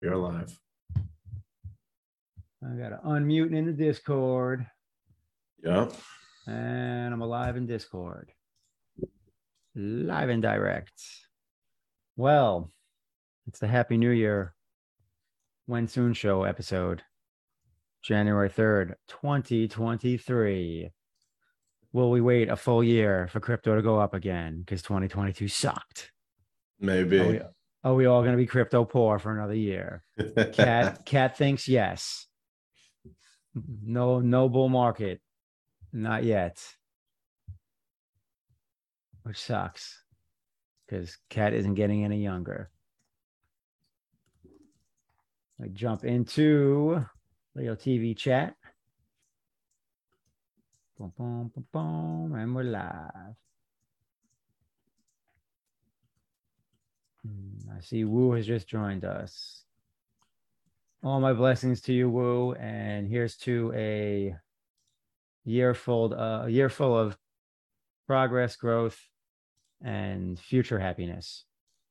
You're alive. I got to unmute in the Discord. Yep. And I'm alive in Discord. Live and direct. Well, it's the Happy New Year When Soon Show episode. January 3rd, 2023. Will we wait a full year for crypto to go up again? Because 2022 sucked. Maybe. Are we all going to be crypto poor for another year? Cat thinks yes. No bull market. Not yet. Which sucks. Because Cat isn't getting any younger. I jump into Leo TV chat. Boom, boom, boom, boom, and we're live. I see Woo has just joined us. All my blessings to you, Woo, and here's to a year full of progress, growth, and future happiness.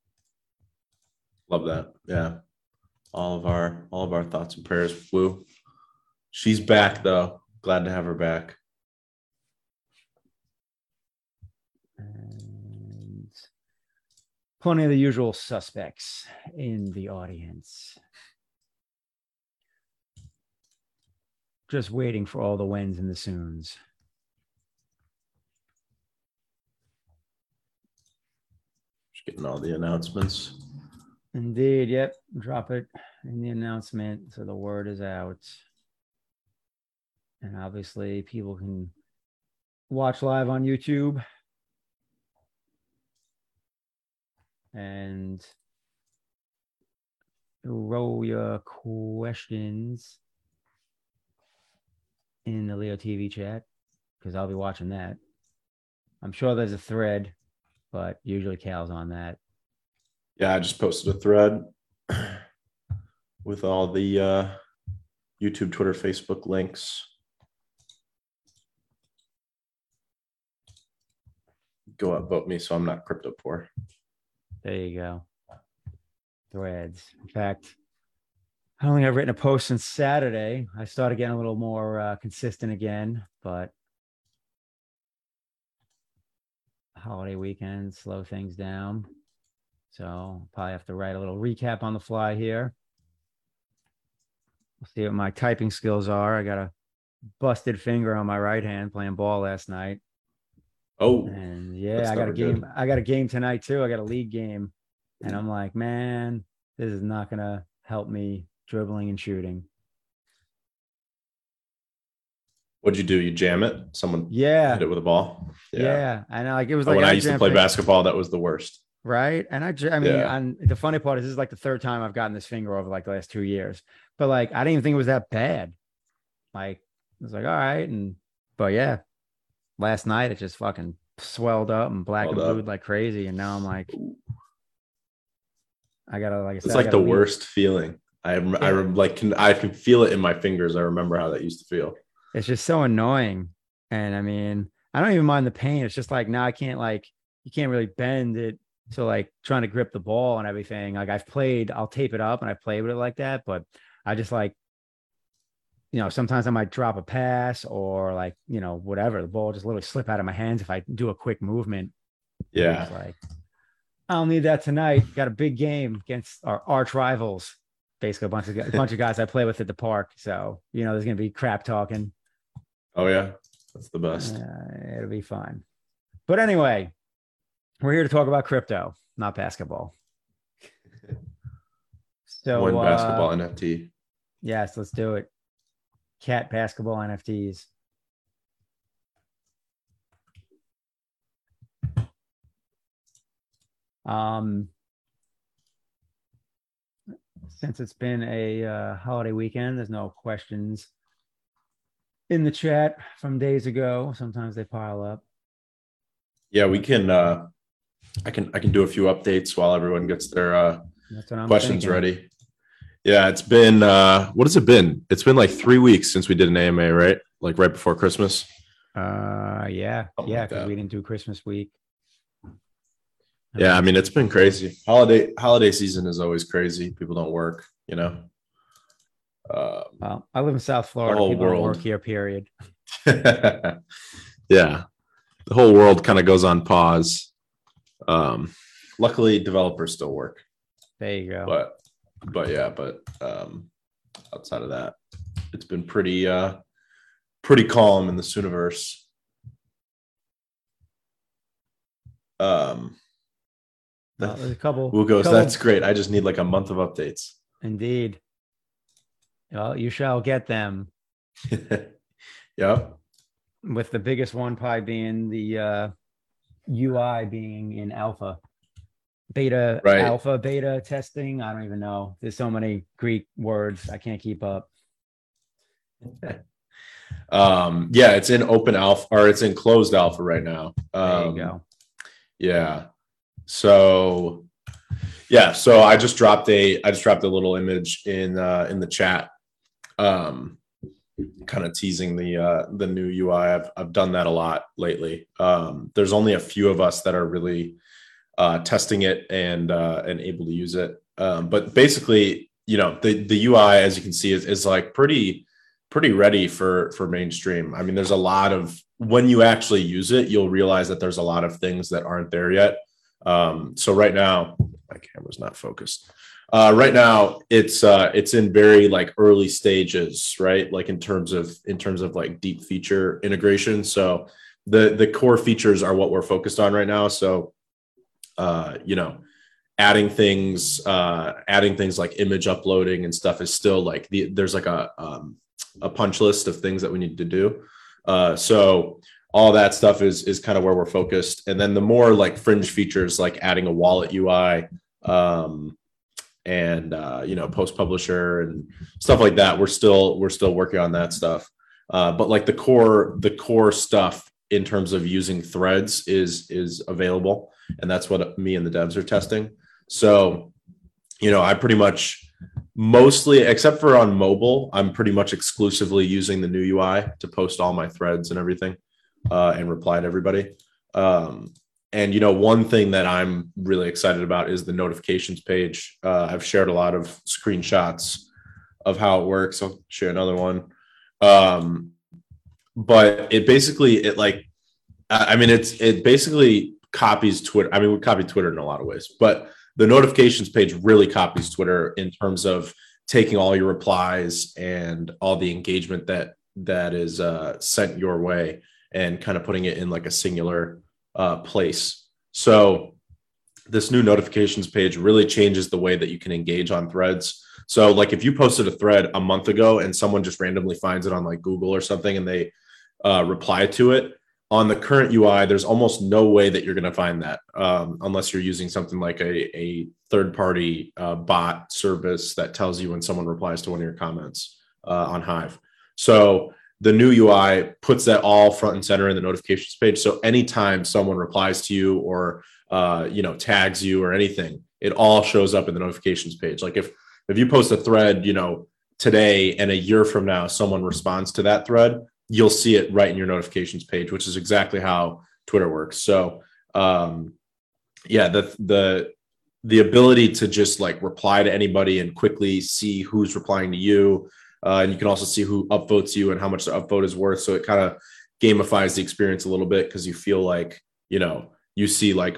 Love that. Yeah. All of our thoughts and prayers. Woo. She's back though. Glad to have her back. And plenty of the usual suspects in the audience. Just waiting for all the whens and the soons. Just getting all the announcements. Indeed, yep. Drop it in the announcement so the word is out. And obviously people can watch live on YouTube. And roll your questions in the Leo TV chat, because I'll be watching that. I'm sure there's a thread, but usually Cal's on that. Yeah, I just posted a thread with all the YouTube, Twitter, Facebook links. Go out, vote me so I'm not crypto poor. There you go. Threads. In fact, I only have written a post since Saturday. I started getting a little more consistent again, but holiday weekend slow things down. So I'll probably have to write a little recap on the fly here. We'll see what my typing skills are. I got a busted finger on my right hand playing ball last night. Oh, and yeah, I got a game. I got a game tonight too. I got a league game, and I'm like, man, this is not gonna help me dribbling and shooting. What'd you do? You jam it? Someone hit it with a ball? Yeah. And like it was like when I used to play basketball, that was the worst. Right. And I mean, the funny part is this is like the third time I've gotten this finger over like the last 2 years. But like I didn't even think it was that bad. Like it was like, all right. But yeah, last night it just fucking swelled up and black and blued like crazy. And now I'm like, I gotta, like I said, it's like the worst feeling. I can feel it in my fingers. I remember how that used to feel. It's just so annoying. And I mean, I don't even mind the pain. It's just like, now I can't, like, you can't really bend it. So like trying to grip the ball and everything, like I'll tape it up and I play with it like that. But I just like, sometimes I might drop a pass or like, whatever, the ball just literally slip out of my hands if I do a quick movement. Yeah. It's like, I'll need that tonight. Got a big game against our arch rivals. Basically a bunch of guys I play with at the park. So, there's going to be crap talking. Oh yeah. That's the best. It'll be fun. But anyway, we're here to talk about crypto, not basketball. So one basketball NFT. Yes, let's do it. Cat basketball NFTs. Since it's been a holiday weekend, there's no questions in the chat from days ago. Sometimes they pile up. Yeah, we can. I can do a few updates while everyone gets their questions ready. Yeah, it's been what has it been? It's been like 3 weeks since we did an AMA, right? Like right before Christmas. Yeah, because we didn't do Christmas week. Yeah, I mean it's been crazy. Holiday season is always crazy. People don't work. you know. Well, I live in South Florida. People don't work here, period. Yeah. The whole world kind of goes on pause. Luckily, developers still work. There you go. But outside of that, it's been pretty calm in the Sooniverse. There's a couple. That's great. I just need like a month of updates. Indeed. Well, you shall get them. Yep. With the biggest one probably being the UI being in alpha. Beta, right. Alpha, beta testing. I don't even know. There's so many Greek words. I can't keep up. Yeah, it's in open alpha, or it's in closed alpha right now. There you go. Yeah. So I just dropped a little image in the chat, kind of teasing the new UI. I've done that a lot lately. There's only a few of us that are really testing it and able to use it. But basically, the UI, as you can see, is like pretty ready for mainstream. I mean, there's a lot of, when you actually use it, you'll realize that there's a lot of things that aren't there yet. So right now, my camera's not focused. Right now, it's in very like early stages, right? Like in terms of like deep feature integration. So the core features are what we're focused on right now. So adding things like image uploading and stuff is still like there's like a punch list of things that we need to do. So all that stuff is kind of where we're focused. And then the more like fringe features, like adding a wallet UI, and post publisher and stuff like that, we're still working on that stuff. But like the core stuff in terms of using threads is available, and that's what me and the devs are testing. So, I pretty much mostly, except for on mobile, I'm pretty much exclusively using the new UI to post all my threads and everything, and reply to everybody. And one thing that I'm really excited about is the notifications page. I've shared a lot of screenshots of how it works. I'll share another one. But it basically copies Twitter. I mean, we copy Twitter in a lot of ways, but the notifications page really copies Twitter in terms of taking all your replies and all the engagement that is sent your way and kind of putting it in like a singular place. So this new notifications page really changes the way that you can engage on threads. So like if you posted a thread a month ago and someone just randomly finds it on like Google or something and they reply to it, on the current UI, there's almost no way that you're going to find that unless you're using something like a third-party bot service that tells you when someone replies to one of your comments on Hive. So the new UI puts that all front and center in the notifications page. So anytime someone replies to you or tags you or anything, it all shows up in the notifications page. Like if you post a thread, today and a year from now, someone responds to that thread, you'll see it right in your notifications page, which is exactly how Twitter works. So, the ability to just like reply to anybody and quickly see who's replying to you. And you can also see who upvotes you and how much the upvote is worth. So it kind of gamifies the experience a little bit because you feel like, you see like,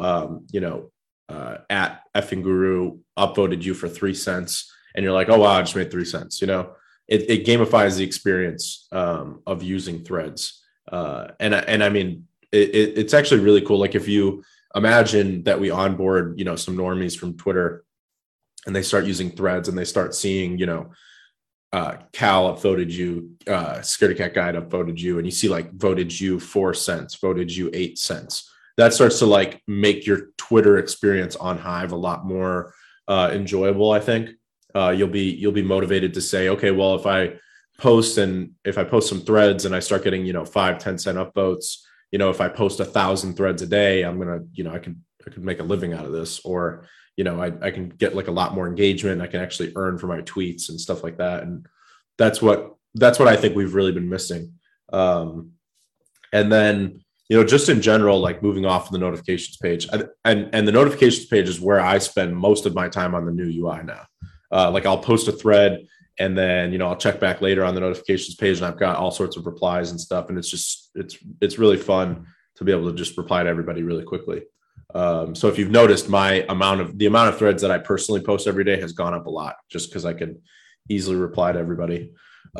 at effing guru upvoted you for 3 cents. And you're like, oh, wow, I just made 3 cents, It gamifies the experience of using threads. And I mean, it's actually really cool. Like if you imagine that we onboard, some normies from Twitter and they start using threads and they start seeing, Cal upvoted you, Scaredy Cat Guide upvoted you, and you see like voted you 4 cents, voted you 8 cents. That starts to like make your Twitter experience on Hive a lot more enjoyable, I think. You'll be motivated to say, okay, well, if I post some threads and I start getting, 5-10 cent upvotes, if I post 1,000 threads a day, I'm going to, I could make a living out of this, or, I can get like a lot more engagement. I can actually earn for my tweets and stuff like that. And that's what I think we've really been missing. And then, just in general, like moving off of the notifications page, and the notifications page is where I spend most of my time on the new UI now. Like I'll post a thread and then, I'll check back later on the notifications page and I've got all sorts of replies and stuff. And it's really fun to be able to just reply to everybody really quickly. So if you've noticed, the amount of threads that I personally post every day has gone up a lot just because I can easily reply to everybody.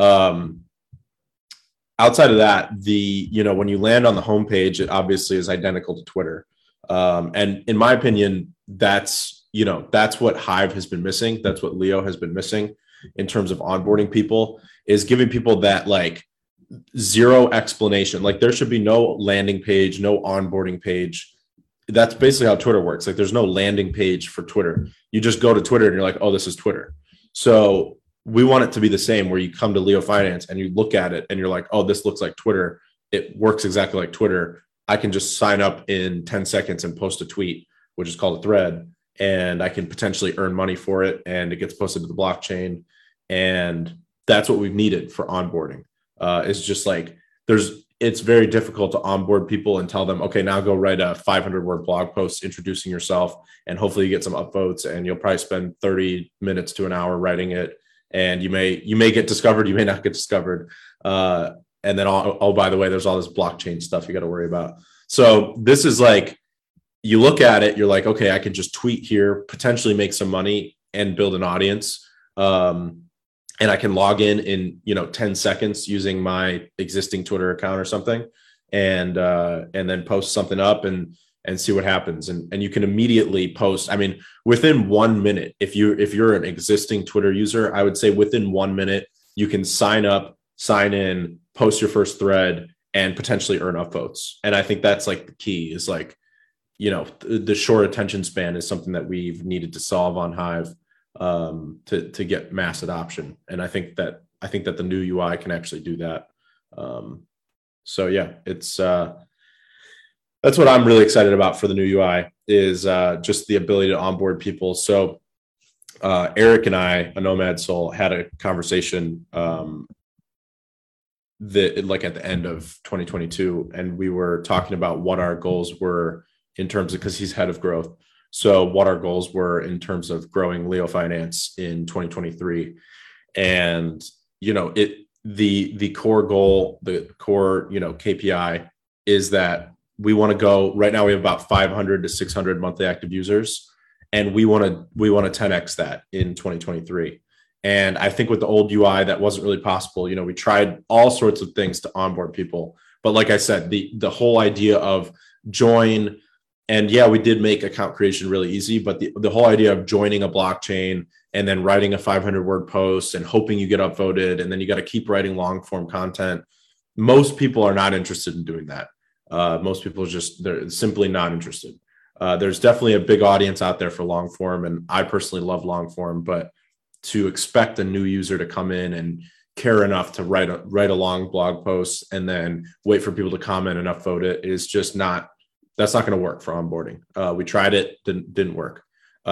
Outside of that, when you land on the homepage, it obviously is identical to Twitter. And in my opinion, that's what Hive has been missing. That's what Leo has been missing in terms of onboarding people, is giving people that like zero explanation. Like there should be no landing page, no onboarding page. That's basically how Twitter works. Like there's no landing page for Twitter. You just go to Twitter and you're like, oh, this is Twitter. So we want it to be the same, where you come to Leo Finance and you look at it and you're like, oh, this looks like Twitter. It works exactly like Twitter. I can just sign up in 10 seconds and post a tweet, which is called a thread, and I can potentially earn money for it. And it gets posted to the blockchain. And that's what we've needed for onboarding. It's just like, it's very difficult to onboard people and tell them, okay, now go write a 500-word blog post introducing yourself, and hopefully you get some upvotes, and you'll probably spend 30 minutes to an hour writing it. And you may get discovered, you may not get discovered. And then, by the way, there's all this blockchain stuff you got to worry about. So this is like, you look at it, you're like, okay, I can just tweet here, potentially make some money and build an audience. And I can log in 10 seconds using my existing Twitter account or something, and then post something up and see what happens. And you can immediately post. I mean, within 1 minute, if you're an existing Twitter user, I would say within 1 minute, you can sign up, sign in, post your first thread, and potentially earn upvotes. And I think that's like the key, is like, the short attention span is something that we've needed to solve on Hive to get mass adoption. And I think that the new UI can actually do that. So yeah, it's that's what I'm really excited about for the new UI, is just the ability to onboard people. So Eric and I, a Nomad Soul, had a conversation that like at the end of 2022, and we were talking about what our goals were in terms of, because he's head of growth. So what our goals were in terms of growing Leo Finance in 2023. And, the core goal, the core, KPI is that we want to go, right now we have about 500 to 600 monthly active users, and we want to 10x that in 2023. And I think with the old UI, that wasn't really possible. We tried all sorts of things to onboard people, but like I said, the whole idea of join, and yeah, we did make account creation really easy, but the whole idea of joining a blockchain and then writing a 500-word post and hoping you get upvoted, and then you got to keep writing long form content. Most people are not interested in doing that. Most people they're simply not interested. There's definitely a big audience out there for long form, and I personally love long form, but to expect a new user to come in and care enough to write a long blog post and then wait for people to comment and upvote it is just not. That's not going to work for onboarding. We tried it, didn't work.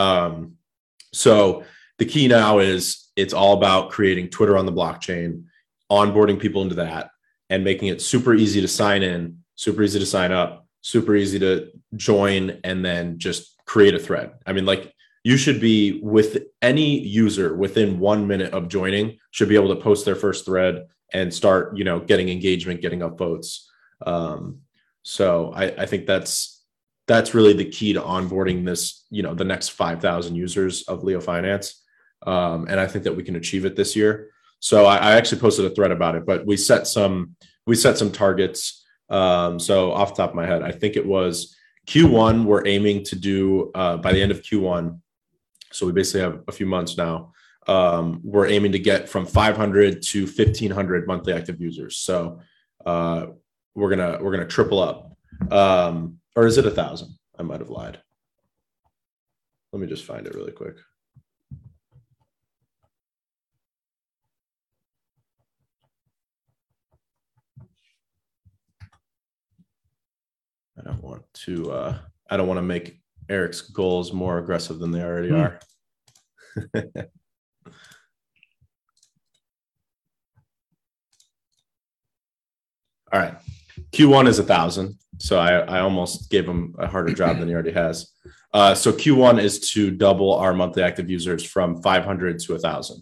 So the key now is it's all about creating Twitter on the blockchain, onboarding people into that, and making it super easy to sign in, super easy to sign up, super easy to join, and then just create a thread. I mean, like, you should be, with any user within 1 minute of joining, should be able to post their first thread and start, getting engagement, getting upvotes. So I think that's really the key to onboarding this, the next 5,000 users of Leo Finance. And I think that we can achieve it this year. So I actually posted a thread about it, but we set some targets. So off the top of my head, I think it was Q1, we're aiming to do by the end of Q1. So we basically have a few months now. We're aiming to get from 500 to 1,500 monthly active users. So we're gonna triple up, or is it 1,000? I might have lied. Let me just find it really quick. I don't want to make Eric's goals more aggressive than they already are. All right. Q1 is 1,000. So I almost gave him a harder job than he already has. So Q1 is to double our monthly active users from 500 to 1,000.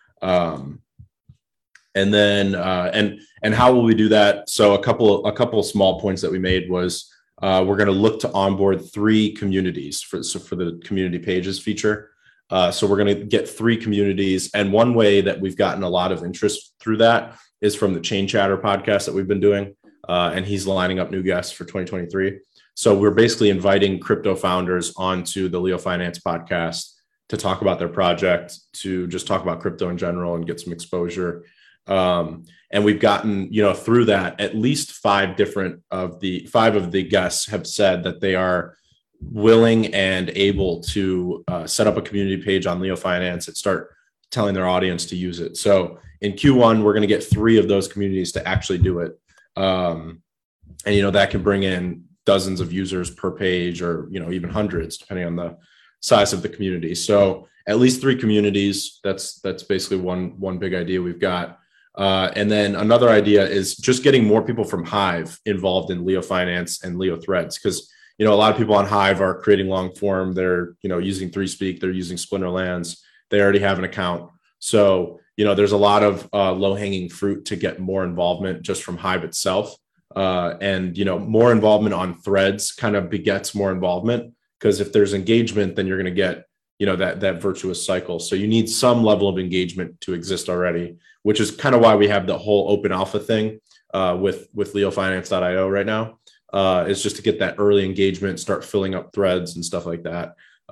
And then and how will we do that? So a couple of small points that we made was we're going to look to onboard 3 communities for the community pages feature. So we're going to get 3 communities, and one way that we've gotten a lot of interest through that is from the Chain Chatter podcast that we've been doing, and he's lining up new guests for 2023. So we're basically inviting crypto founders onto the Leo Finance podcast to talk about their project, to just talk about crypto in general and get some exposure. And we've gotten, through that, at least 5 of the guests have said that they are willing and able to set up a community page on Leo Finance and start telling their audience to use it. So in Q1, we're going to get 3 of those communities to actually do it. And, that can bring in dozens of users per page, or, even hundreds, depending on the size of the community. So at least 3 communities. That's basically one big idea we've got. And then another idea is just getting more people from Hive involved in Leo Finance and Leo Threads, because a lot of people on Hive are creating long form. They're using ThreeSpeak, they're using Splinterlands, they already have an account. So there's a lot of low hanging fruit to get more involvement just from Hive itself. And more involvement on Threads kind of begets more involvement, because if there's engagement, then you're going to get that virtuous cycle. So you need some level of engagement to exist already, which is kind of why we have the whole open alpha thing with leofinance.io right now, is just to get that early engagement, start filling up threads and stuff like that.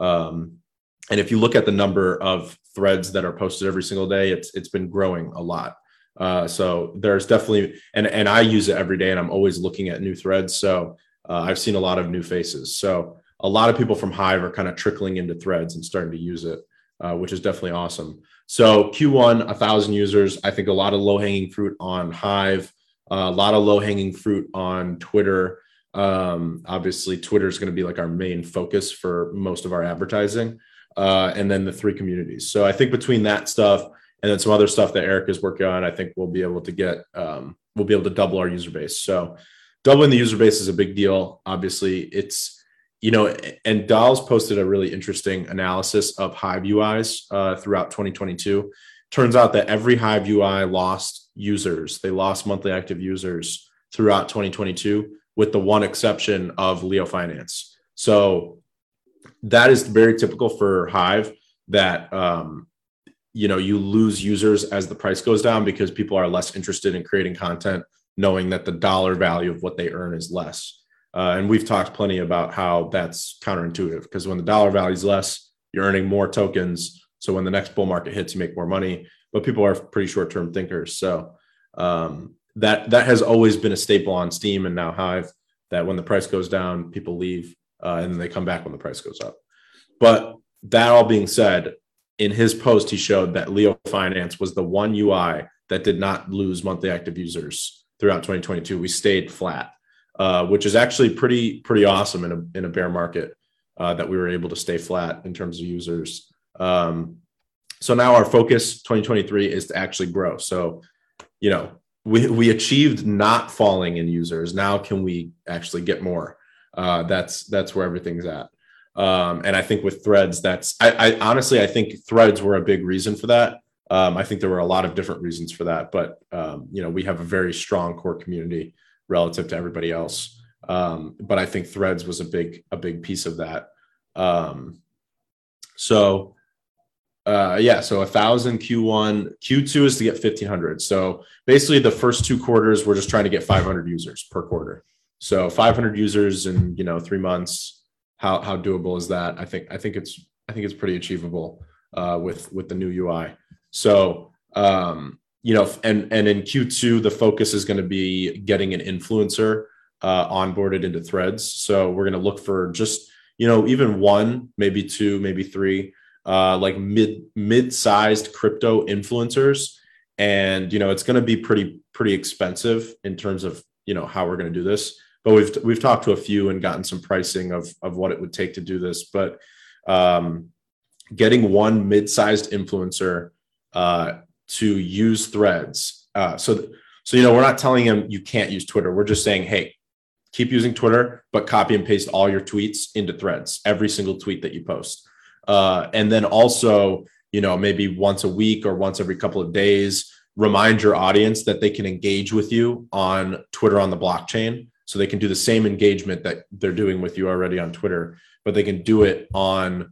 And if you look at the number of threads that are posted every single day, it's been growing a lot. So there's definitely, and I use it every day, and I'm always looking at new threads. So I've seen a lot of new faces. So a lot of people from Hive are kind of trickling into Threads and starting to use it, which is definitely awesome. So Q1, 1,000 users. I think a lot of low-hanging fruit on Hive, a lot of low-hanging fruit on Twitter. Obviously, Twitter is going to be like our main focus for most of our advertising, and then the 3 communities. So I think between that stuff and then some other stuff that Eric is working on, I think we'll be able to double our user base. So doubling the user base is a big deal. Obviously, it's and Dolls posted a really interesting analysis of Hive UIs throughout 2022. Turns out that every Hive UI lost users. They lost monthly active users throughout 2022, with the one exception of Leo Finance. So that is very typical for Hive, that you lose users as the price goes down, because people are less interested in creating content, knowing that the dollar value of what they earn is less. And we've talked plenty about how that's counterintuitive, because when the dollar value is less, you're earning more tokens. So when the next bull market hits, you make more money. But people are pretty short-term thinkers. So that has always been a staple on Steam and now Hive, that when the price goes down, people leave and then they come back when the price goes up. But that all being said, in his post, he showed that Leo Finance was the one UI that did not lose monthly active users throughout 2022. We stayed flat. Which is actually pretty awesome in a bear market, that we were able to stay flat in terms of users. So now our focus 2023 is to actually grow. So, we achieved not falling in users. Now can we actually get more? That's where everything's at. And I think with Threads, I honestly think Threads were a big reason for that. I think there were a lot of different reasons for that, but we have a very strong core community relative to everybody else. But I think Threads was a big piece of that. So 1,000 Q1, Q2 is to get 1,500. So basically the first 2 quarters, we're just trying to get 500 users per quarter. So 500 users in 3 months. How doable is that? I think it's pretty achievable with the new UI. So and in Q2, the focus is going to be getting an influencer onboarded into Threads. So we're going to look for just, even 1, maybe 2, maybe 3, like mid-sized crypto influencers. And, it's going to be pretty expensive in terms of, how we're going to do this. But we've talked to a few and gotten some pricing of what it would take to do this. But getting 1 mid-sized influencer to use Threads. So we're not telling him you can't use Twitter. We're just saying, hey, keep using Twitter, but copy and paste all your tweets into Threads, every single tweet that you post. And then also, maybe once a week or once every couple of days, remind your audience that they can engage with you on Twitter on the blockchain. So they can do the same engagement that they're doing with you already on Twitter, but they can do it on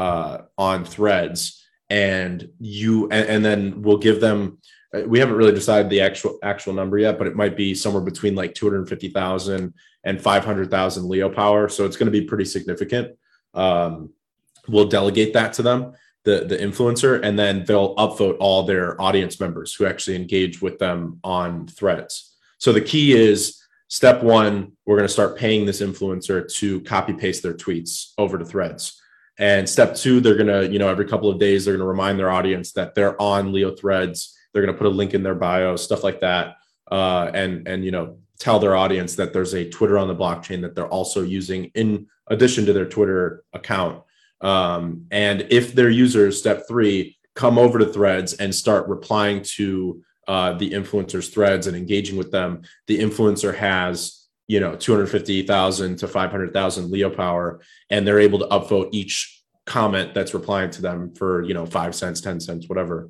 Threads. And then we'll give them, we haven't really decided the actual number yet, but it might be somewhere between like 250,000 and 500,000 Leo power. So it's going to be pretty significant. We'll delegate that to them, the influencer, and then they'll upvote all their audience members who actually engage with them on Threads. So the key is, step one, we're going to start paying this influencer to copy paste their tweets over to Threads. And step two, they're going to, every couple of days, they're going to remind their audience that they're on Leo Threads. They're going to put a link in their bio, stuff like that. And tell their audience that there's a Twitter on the blockchain that they're also using in addition to their Twitter account. And if their users, step three, come over to Threads and start replying to the influencer's threads and engaging with them, the influencer has 250,000 to 500,000 Leo power, and they're able to upvote each comment that's replying to them for 5 cents, 10 cents, whatever.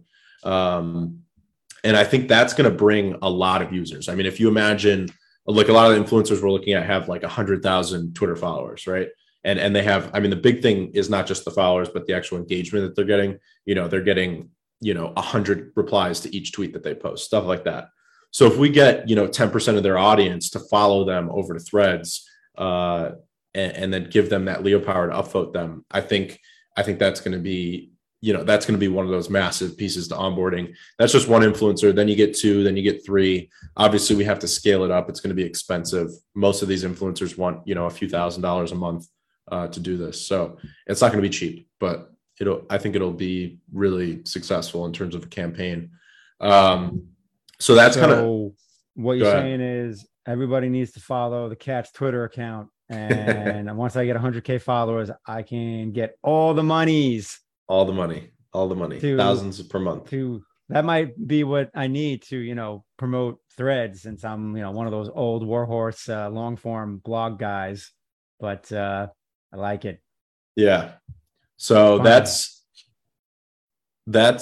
And I think that's going to bring a lot of users. I mean, if you imagine, like, a lot of the influencers we're looking at have like 100,000 Twitter followers, right? And they have, I mean, the big thing is not just the followers, but the actual engagement that they're getting. They're getting 100 replies to each tweet that they post, stuff like that. So if we get 10% of their audience to follow them over to Threads, and then give them that Leo power to upvote them, I think that's going to be that's going to be one of those massive pieces to onboarding. That's just one influencer. Then you get two, then you get three. Obviously, we have to scale it up. It's going to be expensive. Most of these influencers want a few $1,000s a month to do this, so it's not going to be cheap. But I think it'll be really successful in terms of a campaign. So that's kind of what you're saying is everybody needs to follow the Cat's Twitter account. And once I get 100K followers, I can get all the monies. All the money, thousands per month. That might be what I need to, promote Threads, since I'm, one of those old warhorse long form blog guys, but I like it. Yeah. So that's going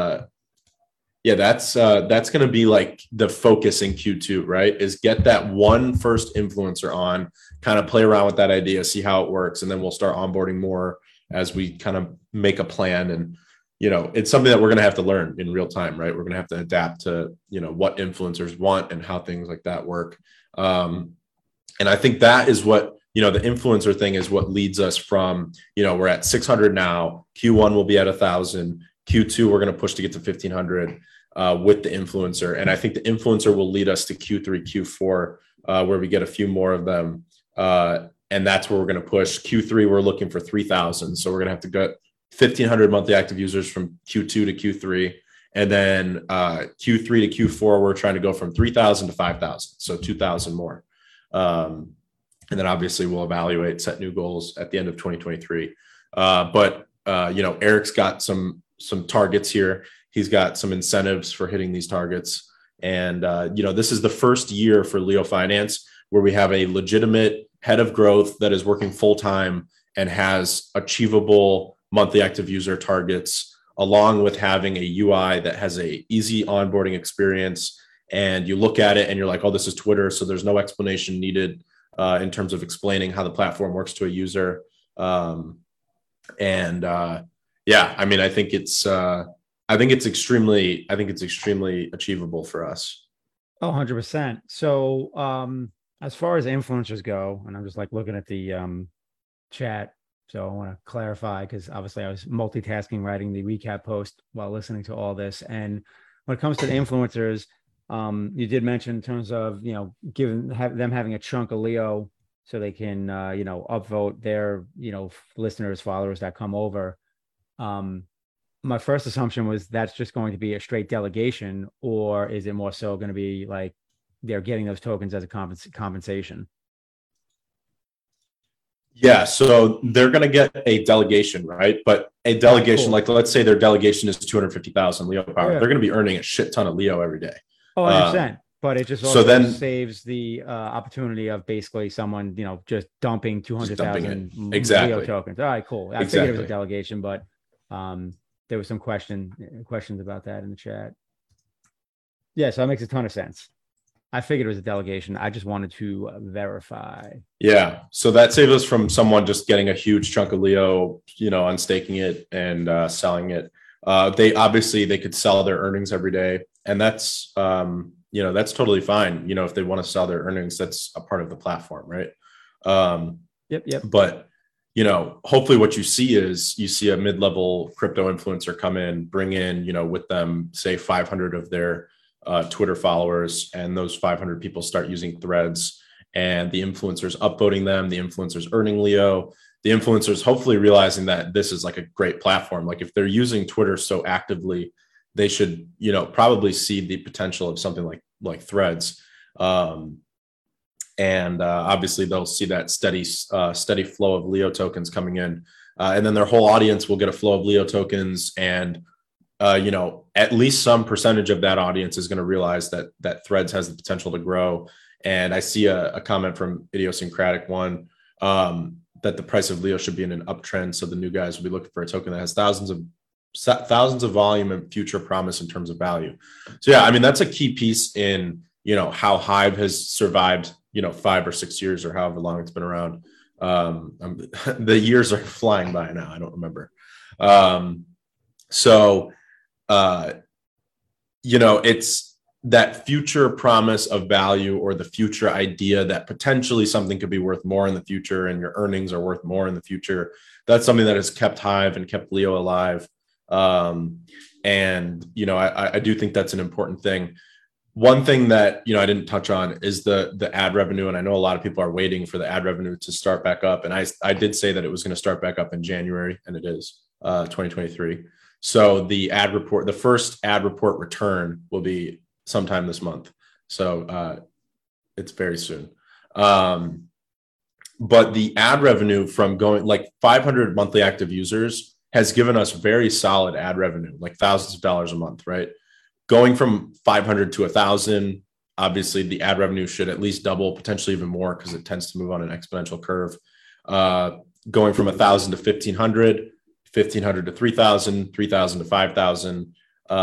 to be like the focus in Q2, right? Is get that one first influencer on, kind of play around with that idea, see how it works. And then we'll start onboarding more as we kind of make a plan. And, it's something that we're going to have to learn in real time, right? We're going to have to adapt to, what influencers want and how things like that work. And I think that is what, the influencer thing is what leads us from, we're at 600 now. Q1 will be at 1,000. Q2, we're going to push to get to 1,500 with the influencer. And I think the influencer will lead us to Q3, Q4, where we get a few more of them. And that's where we're going to push. Q3, we're looking for 3,000. So we're going to have to get 1,500 monthly active users from Q2 to Q3. And then Q3 to Q4, we're trying to go from 3,000 to 5,000. So 2,000 more. And then obviously we'll evaluate, set new goals at the end of 2023. But Eric's got some targets here. He's got some incentives for hitting these targets. And, this is the first year for Leo Finance where we have a legitimate head of growth that is working full-time and has achievable monthly active user targets, along with having a UI that has a easy onboarding experience. And you look at it and you're like, oh, this is Twitter. So there's no explanation needed in terms of explaining how the platform works to a user. I think it's extremely achievable for us. Oh, 100%. So as far as influencers go, and I'm just like looking at the chat. So I want to clarify, because obviously I was multitasking, writing the recap post while listening to all this. And when it comes to the influencers, you did mention in terms of, them having a chunk of Leo so they can, upvote their, listeners, followers that come over. My first assumption was that's just going to be a straight delegation, or is it more so going to be like they're getting those tokens as a compensation? Yeah, so they're going to get a delegation, right? But a delegation, like let's say their delegation is 250,000 Leo power. Yeah. They're going to be earning a shit ton of Leo every day. Oh, 100%. But it just also saves the opportunity of basically someone, just dumping 200,000 Leo tokens. All right, cool. I figured it was a delegation, but there was some questions about that in the chat. Yeah, so that makes a ton of sense. I figured it was a delegation. I just wanted to verify. Yeah, so that saves us from someone just getting a huge chunk of Leo, unstaking it and selling it. They could sell their earnings every day, and that's that's totally fine. If they want to sell their earnings, that's a part of the platform, right? Yep. But hopefully what you see is a mid-level crypto influencer come in, bring in, with them, say 500 of their Twitter followers, and those 500 people start using Threads, and the influencers upvoting them, the influencers earning Leo, the influencers hopefully realizing that this is like a great platform. Like if they're using Twitter so actively, they should, probably see the potential of something like Threads. Obviously they'll see that steady flow of Leo tokens coming in. And then their whole audience will get a flow of Leo tokens. And, at least some percentage of that audience is going to realize that Threads has the potential to grow. And I see a comment from Idiosyncratic One, that the price of Leo should be in an uptrend. So the new guys will be looking for a token that has thousands of volume and future promise in terms of value. So yeah, I mean, that's a key piece in, how Hive has survived, 5 or 6 years or however long it's been around. The years are flying by now. I don't remember. It's that future promise of value, or the future idea that potentially something could be worth more in the future and your earnings are worth more in the future. That's something that has kept Hive and kept Leo alive. I do think that's an important thing. One thing that, I didn't touch on is the ad revenue. And I know a lot of people are waiting for the ad revenue to start back up. And I did say that it was going to start back up in January, and it is 2023. So the first ad report return will be sometime this month. So it's very soon. But the ad revenue from going like 500 monthly active users has given us very solid ad revenue, like thousands of dollars a month, right? Going from 500 to 1,000, obviously the ad revenue should at least double, potentially even more, because it tends to move on an exponential curve. Going from 1,000 to 1,500, 1,500 to 3,000, 3,000 to 5,000.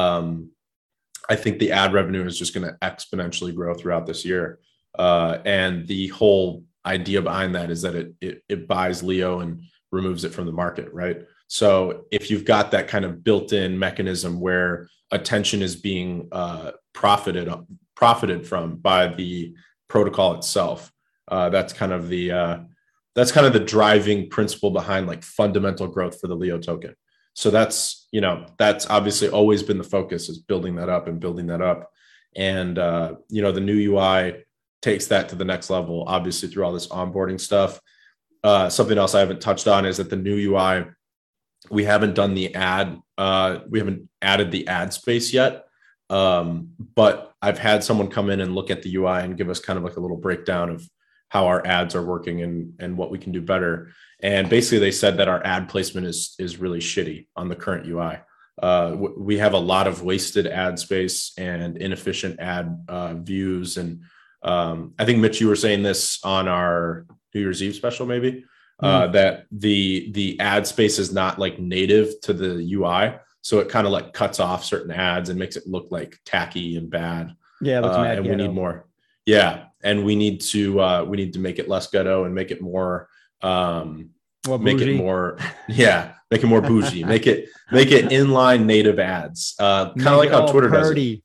I think the ad revenue is just going to exponentially grow throughout this year. And the whole idea behind that is that it buys Leo and removes it from the market, right? So if you've got that kind of built-in mechanism where attention is being profited from by the protocol itself, that's kind of the driving principle behind like fundamental growth for the Leo token. So that's obviously always been the focus, is building that up. And the new UI takes that to the next level, obviously through all this onboarding stuff. Something else I haven't touched on is that the new UI, we haven't done the ad. We haven't added the ad space yet. But I've had someone come in and look at the UI and give us kind of like a little breakdown of how our ads are working and what we can do better. And basically they said that our ad placement is really shitty on the current UI. We have a lot of wasted ad space and inefficient ad views. And I think, Mitch, you were saying this on our New Year's Eve special, maybe, that the ad space is not like native to the UI. So it kind of like cuts off certain ads and makes it look like tacky and bad. Yeah, and we need more. Yeah, and we need to make it less ghetto and make it more make it more bougie. make it inline native ads. Kind of like how Twitter does it.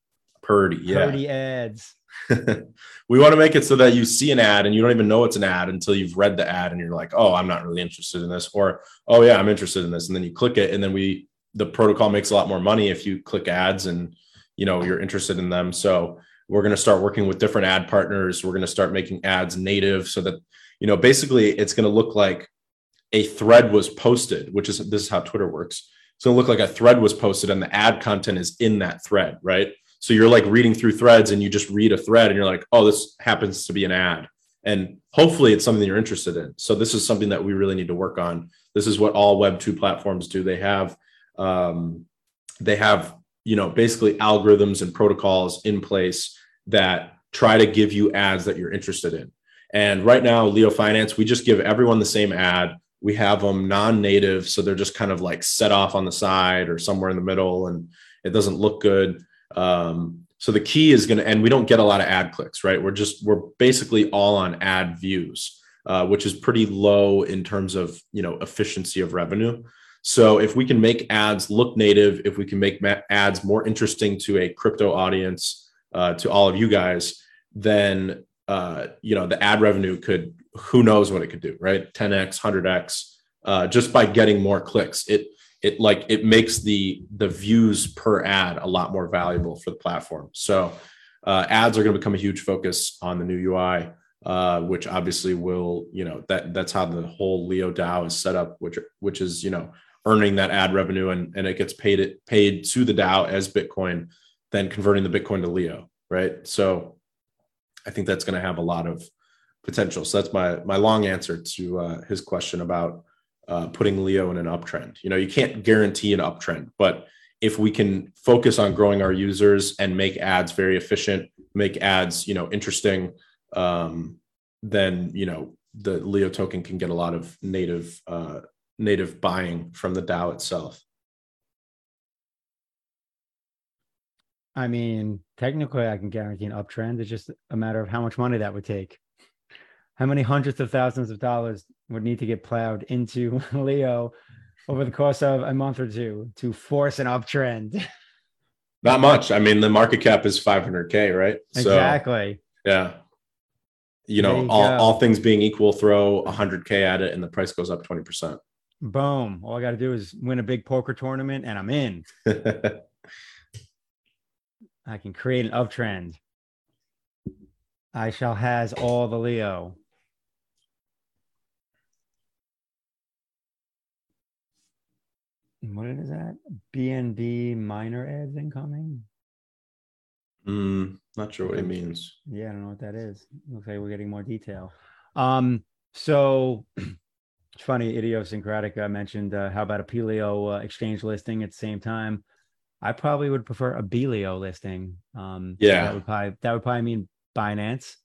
Purdy ads. We want to make it so that you see an ad and you don't even know it's an ad until you've read the ad and you're like, oh, I'm not really interested in this, or oh yeah, I'm interested in this, and then you click it, and then the protocol makes a lot more money if you click ads and you're interested in them. So we're going to start working with different ad partners. We're going to start making ads native so that basically it's going to look like a thread was posted, this is how Twitter works. It's going to look like a thread was posted and the ad content is in that thread, right? So you're like reading through threads and you just read a thread and you're like, oh, this happens to be an ad. And hopefully it's something that you're interested in. So this is something that we really need to work on. This is what all Web 2 platforms do. They have basically algorithms and protocols in place that try to give you ads that you're interested in. And right now, Leo Finance, we just give everyone the same ad. We have them non-native, so they're just kind of like set off on the side or somewhere in the middle, and it doesn't look good. So the key is going to, and we don't get a lot of ad clicks, right? We're basically all on ad views, which is pretty low in terms of, efficiency of revenue. So if we can make ads look native, if we can make ads more interesting to a crypto audience, to all of you guys, then, the ad revenue could, who knows what it could do, right? 10x, 100x, just by getting more clicks. It makes the views per ad a lot more valuable for the platform. So ads are going to become a huge focus on the new UI, which obviously will, that's how the whole Leo DAO is set up, which is, earning that ad revenue, and it gets paid to the DAO as Bitcoin, then converting the Bitcoin to Leo, right? So I think that's going to have a lot of potential. So that's my long answer to his question about putting Leo in an uptrend. You can't guarantee an uptrend, but if we can focus on growing our users and make ads very efficient, make ads, interesting, then, the Leo token can get a lot of native buying from the DAO itself. I mean, technically I can guarantee an uptrend. It's just a matter of how much money that would take. How many hundreds of thousands of dollars would need to get plowed into Leo over the course of a month or two to force an uptrend? Not much. I mean, the market cap is 500K, right? Exactly. So, yeah. All things being equal, throw 100K at it and the price goes up 20%. Boom. All I got to do is win a big poker tournament and I'm in. I can create an uptrend. I shall has all the Leo. What is that? BNB miner ads incoming? Not sure what it means. Yeah, I don't know what that is. Looks like we're getting more detail. So it's funny, idiosyncratic. I mentioned how about a P-Leo exchange listing at the same time. I probably would prefer a B-Leo listing. Yeah, that would probably mean Binance.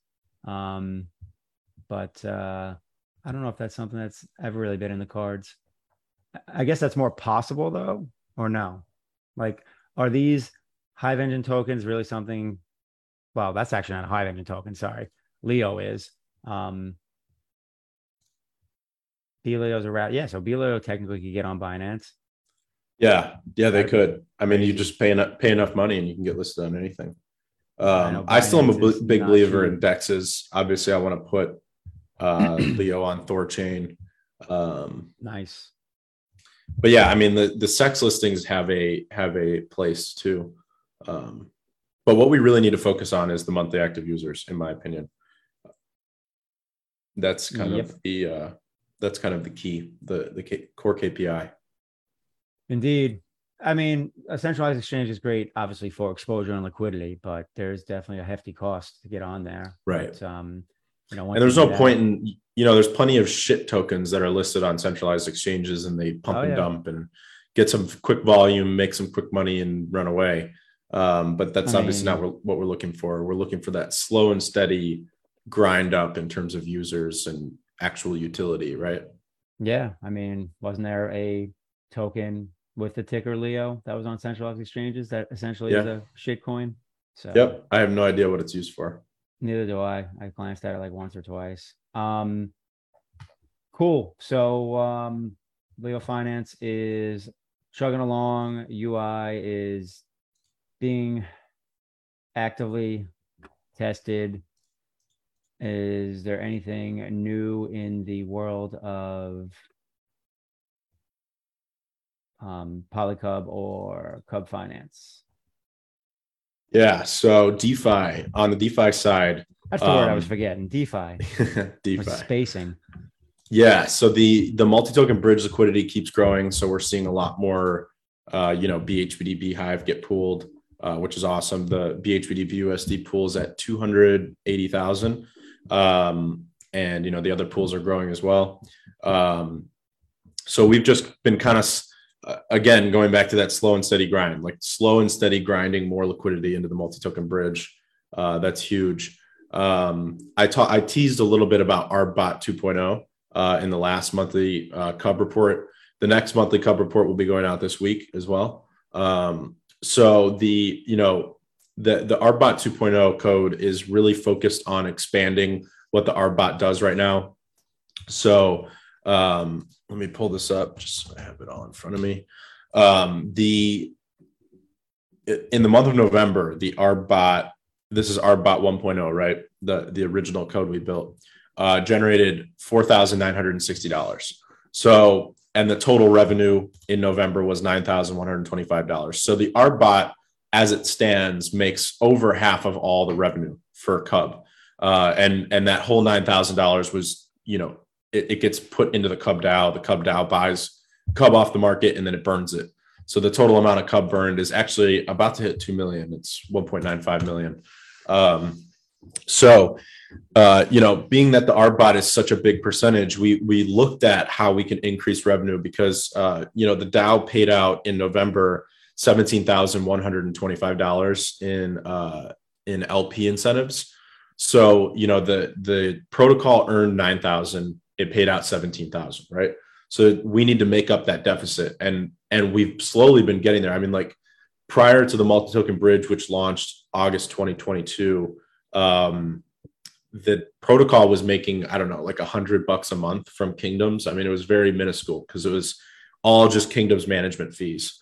But I don't know if that's something that's ever really been in the cards. I guess that's more possible though, or no? Like, are these Hive Engine tokens really something? Well, that's actually not a Hive Engine token. Sorry, Leo is. B-Leo's a rat. Yeah, so B-Leo technically could get on Binance. Yeah, they could. I mean, you just pay enough money and you can get listed on anything. I still am a big believer in DEXs. Obviously, I want to put Leo on Thorchain. Nice. But yeah, I mean, the SEX listings have a place too. But what we really need to focus on is the monthly active users, in my opinion. That's kind of the key, the core KPI. Indeed. I mean, a centralized exchange is great, obviously, for exposure and liquidity, but there's definitely a hefty cost to get on there. Right. But, and there's no point in, there's plenty of shit tokens that are listed on centralized exchanges and they pump and dump and get some quick volume, make some quick money and run away. But that's obviously not what we're looking for. We're looking for that slow and steady grind up in terms of users and actual utility, right? Yeah. I mean, wasn't there a token with the ticker Leo that was on centralized exchanges that essentially is a shit coin? So yep, I have no idea what it's used for. Neither do I. I glanced at it like once or twice. Cool. So Leo Finance is chugging along. UI is being actively tested. Is there anything new in the world of Polycub or Cub Finance? Yeah, so DeFi, on the DeFi side. That's the word I was forgetting. DeFi. DeFi. Spacing. Yeah, so the multi-token bridge liquidity keeps growing. So we're seeing a lot more, BHBD Beehive get pooled, which is awesome. The BHBD BUSD pools at 280,000. And, the other pools are growing as well. So we've just been kind of, again, going back to that slow and steady grind, like slow and steady grinding more liquidity into the multi-token bridge. That's huge. I teased a little bit about ArbBot 2.0 in the last monthly Cub report. The next monthly Cub report will be going out this week as well. So the ArbBot 2.0 code is really focused on expanding what the ArbBot does right now. So let me pull this up just so I have it all in front of me. In the month of November, the ArbBot, this is ArbBot 1.0, right? The original code we built, generated $4,960. So, and the total revenue in November was $9,125. So the ArbBot, as it stands, makes over half of all the revenue for Cub. And that whole $9,000 was, it gets put into the Cub DAO. The Cub DAO buys Cub off the market and then it burns it. So the total amount of Cub burned is actually about to hit 2 million. It's 1.95 million. Being that the ArbBot is such a big percentage, we looked at how we can increase revenue because, the DAO paid out in November $17,125 in LP incentives. So, the protocol earned 9,000, it paid out 17,000, right? So we need to make up that deficit. And we've slowly been getting there. I mean, like prior to the multi-token bridge, which launched August 2022, the protocol was making, I don't know, like $100 a month from Kingdoms. I mean, it was very minuscule because it was all just Kingdoms management fees.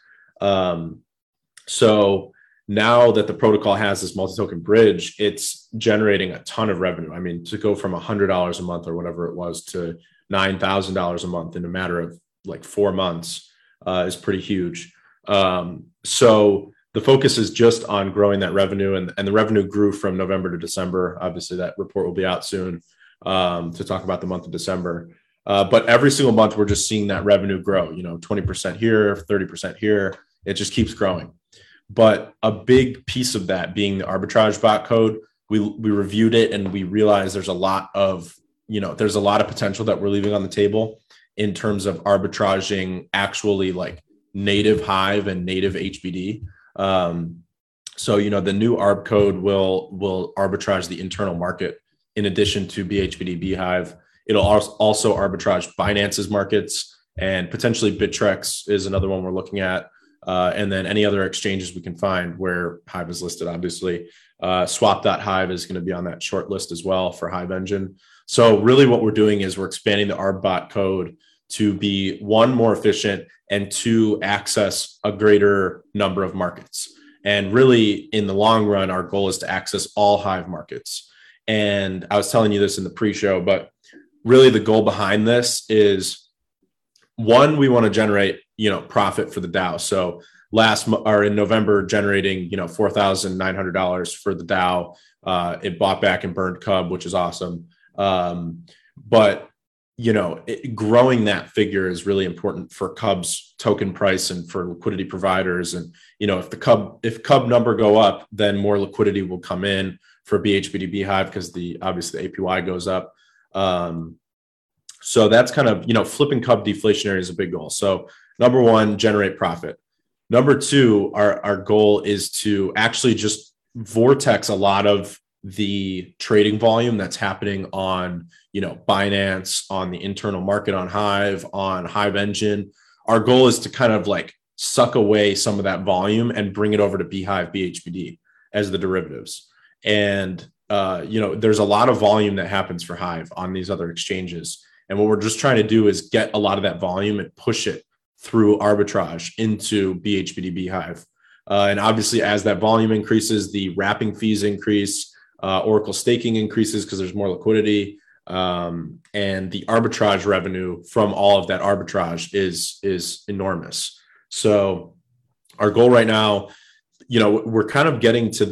So now that the protocol has this multi-token bridge, it's generating a ton of revenue. I mean, to go from $100 a month or whatever it was to $9,000 a month in a matter of like 4 months is pretty huge. So the focus is just on growing that revenue, and the revenue grew from November to December. Obviously, that report will be out soon to talk about the month of December. But every single month, we're just seeing that revenue grow, 20% here, 30% here. It just keeps growing. But a big piece of that being the arbitrage bot code, we reviewed it and we realized there's a lot of potential that we're leaving on the table in terms of arbitraging actually like native Hive and native HBD. So the new ARB code will arbitrage the internal market in addition to BHBD Beehive. It'll also arbitrage Binance's markets, and potentially Bittrex is another one we're looking at. And then any other exchanges we can find where Hive is listed, obviously. Swap.hive is going to be on that short list as well for Hive Engine. So really what we're doing is we're expanding the ArbBot code to be, one, more efficient, and two, access a greater number of markets. And really, in the long run, our goal is to access all Hive markets. And I was telling you this in the pre-show, but really the goal behind this is, one, we want to generate, profit for the DAO. So in November, generating, $4,900 for the DAO. It bought back and burned Cub, which is awesome. But growing that figure is really important for Cub's token price and for liquidity providers. And, if Cub number go up, then more liquidity will come in for BHBD Beehive because obviously the APY goes up. So that's kind of, flipping Cub deflationary is a big goal. So number one, generate profit. Number two, our goal is to actually just vortex a lot of the trading volume that's happening on, Binance, on the internal market, on Hive, on Hive Engine. Our goal is to kind of like suck away some of that volume and bring it over to Beehive BHBD as the derivatives. And, there's a lot of volume that happens for Hive on these other exchanges. And what we're just trying to do is get a lot of that volume and push it through arbitrage into BHBD Beehive. And obviously, as that volume increases, the wrapping fees increase, Oracle staking increases because there's more liquidity. And the arbitrage revenue from all of that arbitrage is enormous. So our goal right now, we're kind of getting to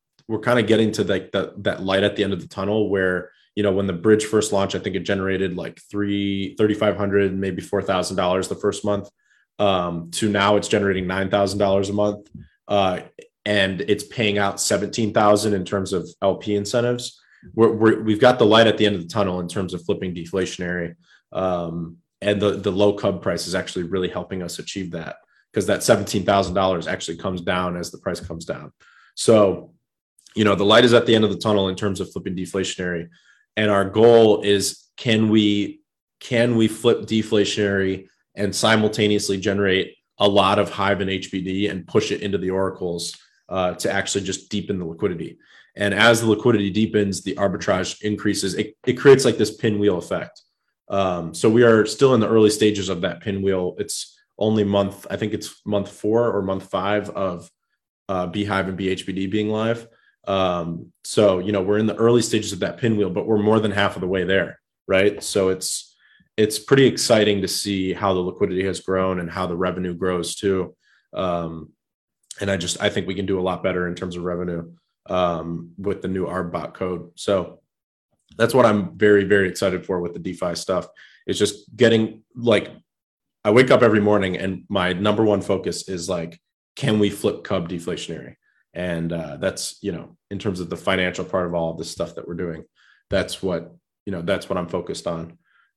that light at the end of the tunnel where, when the bridge first launched, I think it generated like $3,500, maybe $4,000 the first month, to now it's generating $9,000 a month. And it's paying out $17,000 in terms of LP incentives. We've got the light at the end of the tunnel in terms of flipping deflationary. And the low Cub price is actually really helping us achieve that, because that $17,000 actually comes down as the price comes down. So, the light is at the end of the tunnel in terms of flipping deflationary. And our goal is, can we flip deflationary and simultaneously generate a lot of Hive and HBD and push it into the oracles to actually just deepen the liquidity. And as the liquidity deepens, the arbitrage increases. It creates like this pinwheel effect. So we are still in the early stages of that pinwheel. It's only I think it's month 4 or month 5 of Beehive and BHBD being live. So, we're in the early stages of that pinwheel, but we're more than half of the way there, right? So it's pretty exciting to see how the liquidity has grown and how the revenue grows too. And I think we can do a lot better in terms of revenue with the new ArbBot code. So that's what I'm very, very excited for with the DeFi stuff. It's just getting I wake up every morning and my number one focus is can we flip Cub deflationary? And that's, in terms of the financial part of all of this stuff that we're doing, that's what I'm focused on.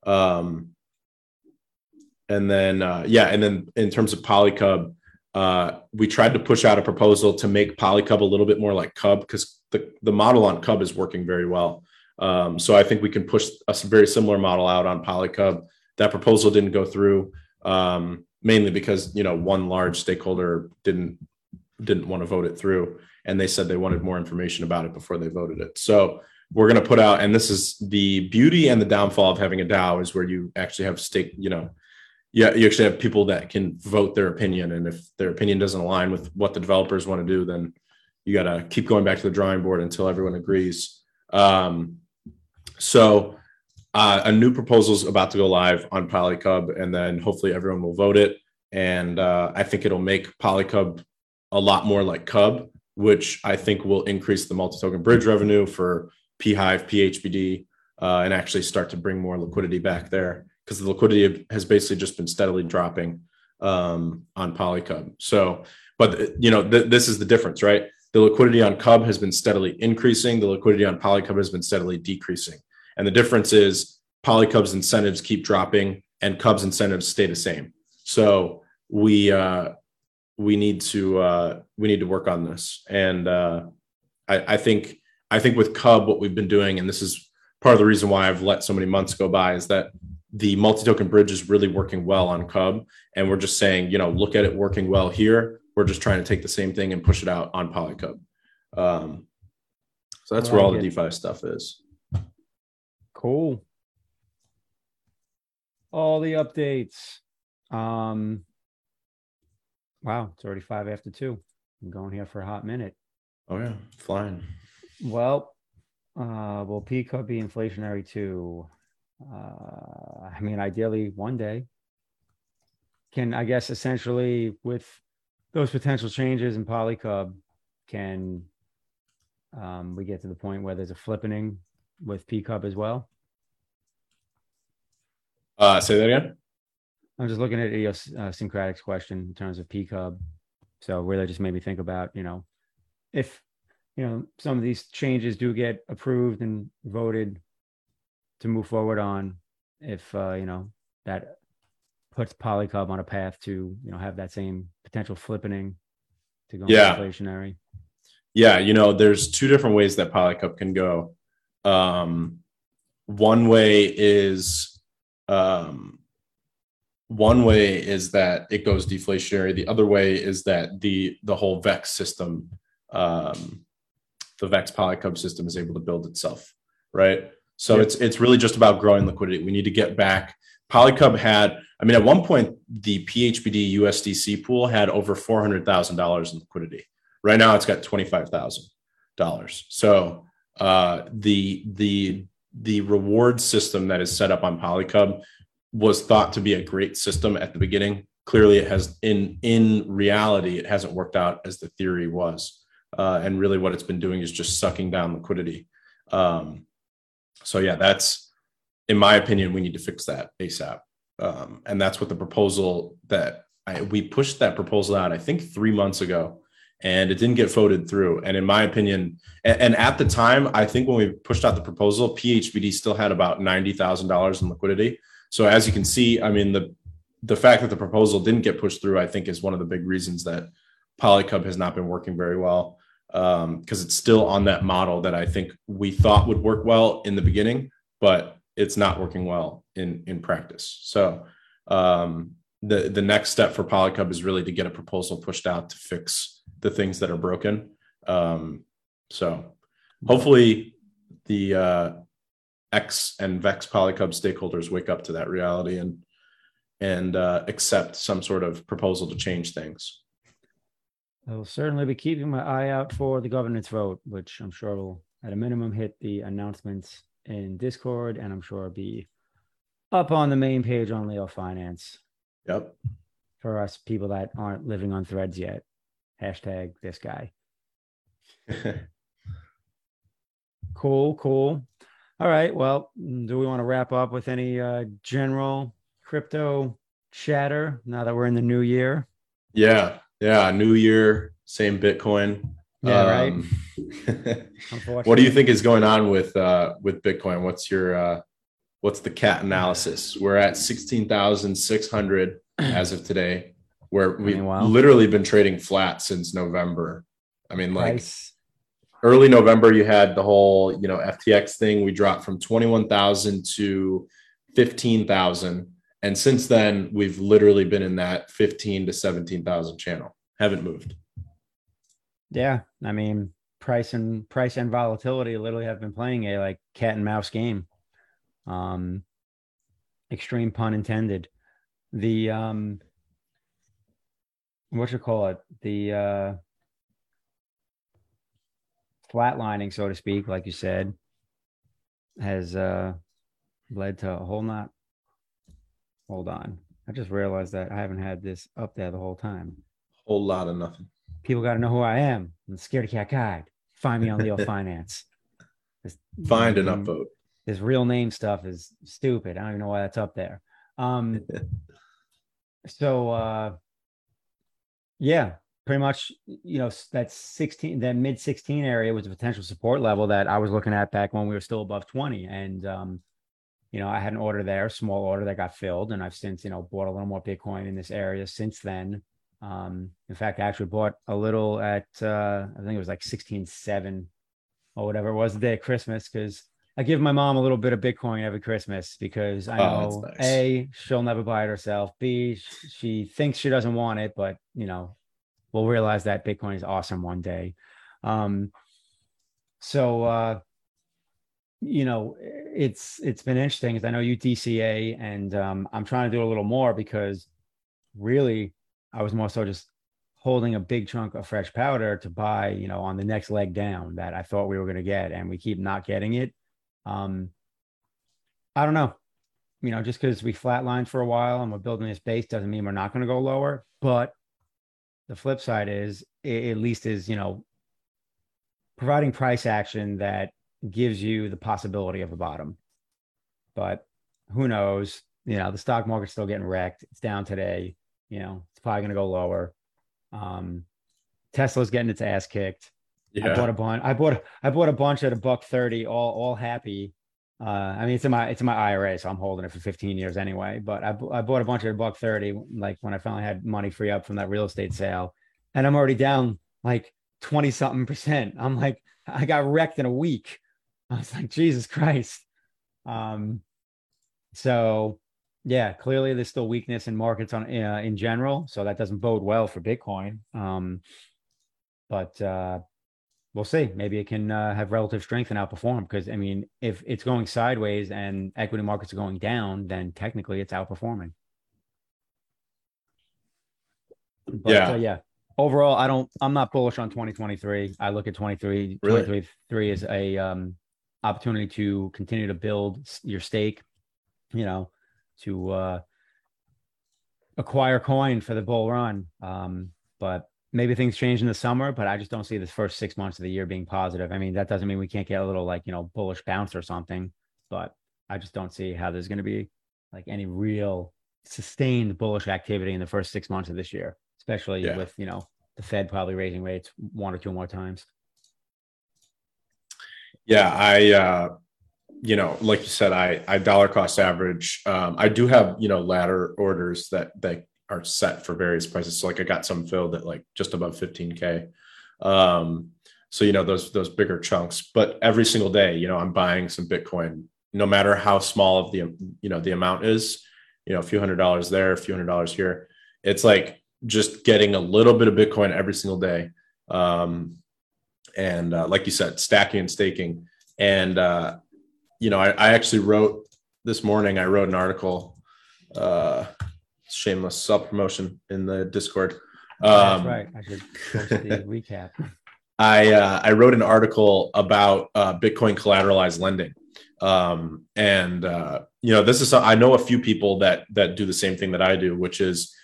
And then in terms of Polycub, we tried to push out a proposal to make Polycub a little bit more like Cub, because the model on Cub is working very well. So I think we can push a very similar model out on Polycub. That proposal didn't go through, mainly because, one large stakeholder didn't want to vote it through. And they said they wanted more information about it before they voted it. So we're going to put out, and this is the beauty and the downfall of having a DAO, is where you actually have you actually have people that can vote their opinion. And if their opinion doesn't align with what the developers want to do, then you got to keep going back to the drawing board until everyone agrees. So a new proposal is about to go live on Polycub, and then hopefully everyone will vote it. And I think it'll make Polycub a lot more like Cub, which I think will increase the multi-token bridge revenue for P-Hive, PHBD, and actually start to bring more liquidity back there, because the liquidity has basically just been steadily dropping on Polycub. So, but this is the difference, right? The liquidity on Cub has been steadily increasing. The liquidity on Polycub has been steadily decreasing. And the difference is Polycub's incentives keep dropping and Cub's incentives stay the same. So we need to work on this. And I think with Cub, what we've been doing, and this is part of the reason why I've let so many months go by, is that the multi-token bridge is really working well on Cub. And we're just saying, look at it working well here. We're just trying to take the same thing and push it out on Polycub. So that's where all the DeFi stuff is. Cool. All the updates. Wow, it's already 5 after 2. I'm going here for a hot minute. Oh yeah, flying. Well, will P-Cub be inflationary too? Ideally one day. Can, I guess, essentially with those potential changes in Polycub, can we get to the point where there's a flippening with P-Cub as well? Say that again? I'm just looking at Idiosyncratic's question in terms of P-Cub. So really just made me think about, if, some of these changes do get approved and voted to move forward on, if, that puts Polycub on a path to, have that same potential flippening to go inflationary. Yeah. There's 2 different ways that Polycub can go. One way is that it goes deflationary. The other way is that the whole VEX system, the VEX Polycub system, is able to build itself, right? So it's really just about growing liquidity. We need to get back. Polycub had, at one point, the PHBD USDC pool had over $400,000 in liquidity. Right now, it's got $25,000. So the reward system that is set up on Polycub was thought to be a great system at the beginning. Clearly, it has in reality, it hasn't worked out as the theory was. And really what it's been doing is just sucking down liquidity. So yeah, that's, in my opinion, we need to fix that ASAP. And that's what the proposal that we pushed that proposal out, I think 3 months ago, and it didn't get voted through. And in my opinion, and at the time, I think when we pushed out the proposal, PHBD still had about $90,000 in liquidity. So as you can see, the fact that the proposal didn't get pushed through, I think, is one of the big reasons that Polycub has not been working very well. because it's still on that model that I think we thought would work well in the beginning, but it's not working well in practice. So the next step for Polycub is really to get a proposal pushed out to fix the things that are broken. So hopefully the X and Vex Polycub stakeholders wake up to that reality and accept some sort of proposal to change things. I will certainly be keeping my eye out for the governance vote, which I'm sure will, at a minimum, hit the announcements in Discord, and I'm sure be up on the main page on Leo Finance. Yep. For us people that aren't living on Threads yet. Hashtag this guy. Cool. All right. Well, do we want to wrap up with any general crypto chatter now that we're in the new year? Yeah. New year, same Bitcoin. Yeah, right. What do you think is going on with Bitcoin? What's the cat analysis? We're at 16,600 as of today, where we've literally been trading flat since November. I mean, like early November, you had the whole, FTX thing. We dropped from 21,000 to 15,000. And since then, we've literally been in that 15 to 17,000 channel. Haven't moved. Yeah. I mean, price and volatility literally have been playing a like cat and mouse game. Extreme pun intended. The the flatlining, so to speak, like you said, has led to a whole lot. Hold on, I just realized that I haven't had this up there the whole time. Whole lot of nothing. People got to know who I am. I'm the Scaredy Cat Guide. Find me on Leo Finance. Find an upvote. This real name stuff is stupid. I don't even know why that's up there. So yeah, pretty much, that mid 16 area was a potential support level that I was looking at back when we were still above 20. And I had an order there, small order that got filled, and I've since bought a little more Bitcoin in this area since then. In fact, I actually bought a little at I think it was like 16.7 or whatever it was the day of Christmas, because I give my mom a little bit of Bitcoin every Christmas because I know nice. A, she'll never buy it herself. B, she thinks she doesn't want it, but we'll realize that Bitcoin is awesome one day. It's been interesting because I know you DCA, and I'm trying to do a little more because really I was more so just holding a big chunk of fresh powder to buy, on the next leg down that I thought we were going to get, and we keep not getting it. I don't know, just because we flatlined for a while and we're building this base doesn't mean we're not going to go lower. But the flip side is it at least is, providing price action that gives you the possibility of a bottom. But who knows? The stock market's still getting wrecked. It's down today. It's probably going to go lower. Tesla's getting its ass kicked. Yeah. I bought a bunch at $130, all happy. I mean, it's in my IRA, so I'm holding it for 15 years anyway. But I bought a bunch at $130, like when I finally had money free up from that real estate sale, and I'm already down like 20-something%. I'm like, I got wrecked in a week. I was like, Jesus Christ. So yeah, clearly there's still weakness in markets in general, so that doesn't bode well for Bitcoin. But we'll see. Maybe it can have relative strength and outperform, because I mean, if it's going sideways and equity markets are going down, then technically it's outperforming. But, yeah. Overall, I'm not bullish on 2023. I look at 2023 as a opportunity to continue to build your stake, to acquire coin for the bull run. But maybe things change in the summer, but I just don't see the first 6 months of the year being positive. I mean, that doesn't mean we can't get a little bullish bounce or something, but I just don't see how there's going to be like any real sustained bullish activity in the first 6 months of this year, especially with, the Fed probably raising rates one or two more times. Yeah. I like you said, I dollar cost average. I do have, ladder orders that are set for various prices. So like I got some filled at like just above 15K. So, those bigger chunks, but every single day, I'm buying some Bitcoin, no matter how small of the amount is, a few $100s there, a few $100s here. It's like just getting a little bit of Bitcoin every single day. And like you said, stacking and staking. And, I actually wrote this morning, I wrote an article, shameless self-promotion in the Discord. That's right. I should post the recap. I wrote an article about Bitcoin collateralized lending. This is, I know a few people that do the same thing that I do, which is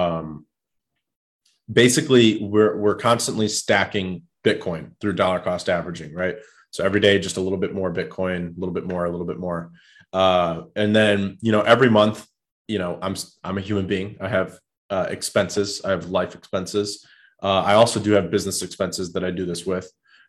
basically we're constantly stacking Bitcoin through dollar cost averaging, right? So every day, just a little bit more Bitcoin, a little bit more, a little bit more. And then, every month, I'm a human being. I have expenses. I have life expenses. I also do have business expenses that I do this with.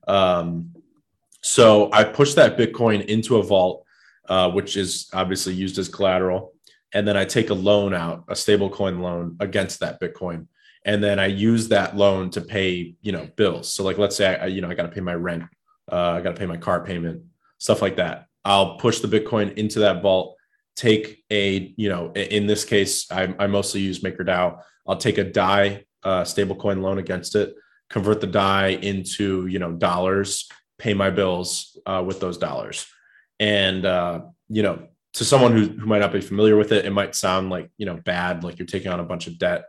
So I push that Bitcoin into a vault, which is obviously used as collateral. And then I take a loan out, a stable coin loan against that Bitcoin. And then I use that loan to pay, bills. So like, let's say I got to pay my rent. I got to pay my car payment, stuff like that. I'll push the Bitcoin into that vault, take in this case, I mostly use MakerDAO. I'll take a DAI stablecoin loan against it, convert the DAI into, dollars, pay my bills with those dollars. And, to someone who might not be familiar with it, it might sound like, bad, like you're taking on a bunch of debt.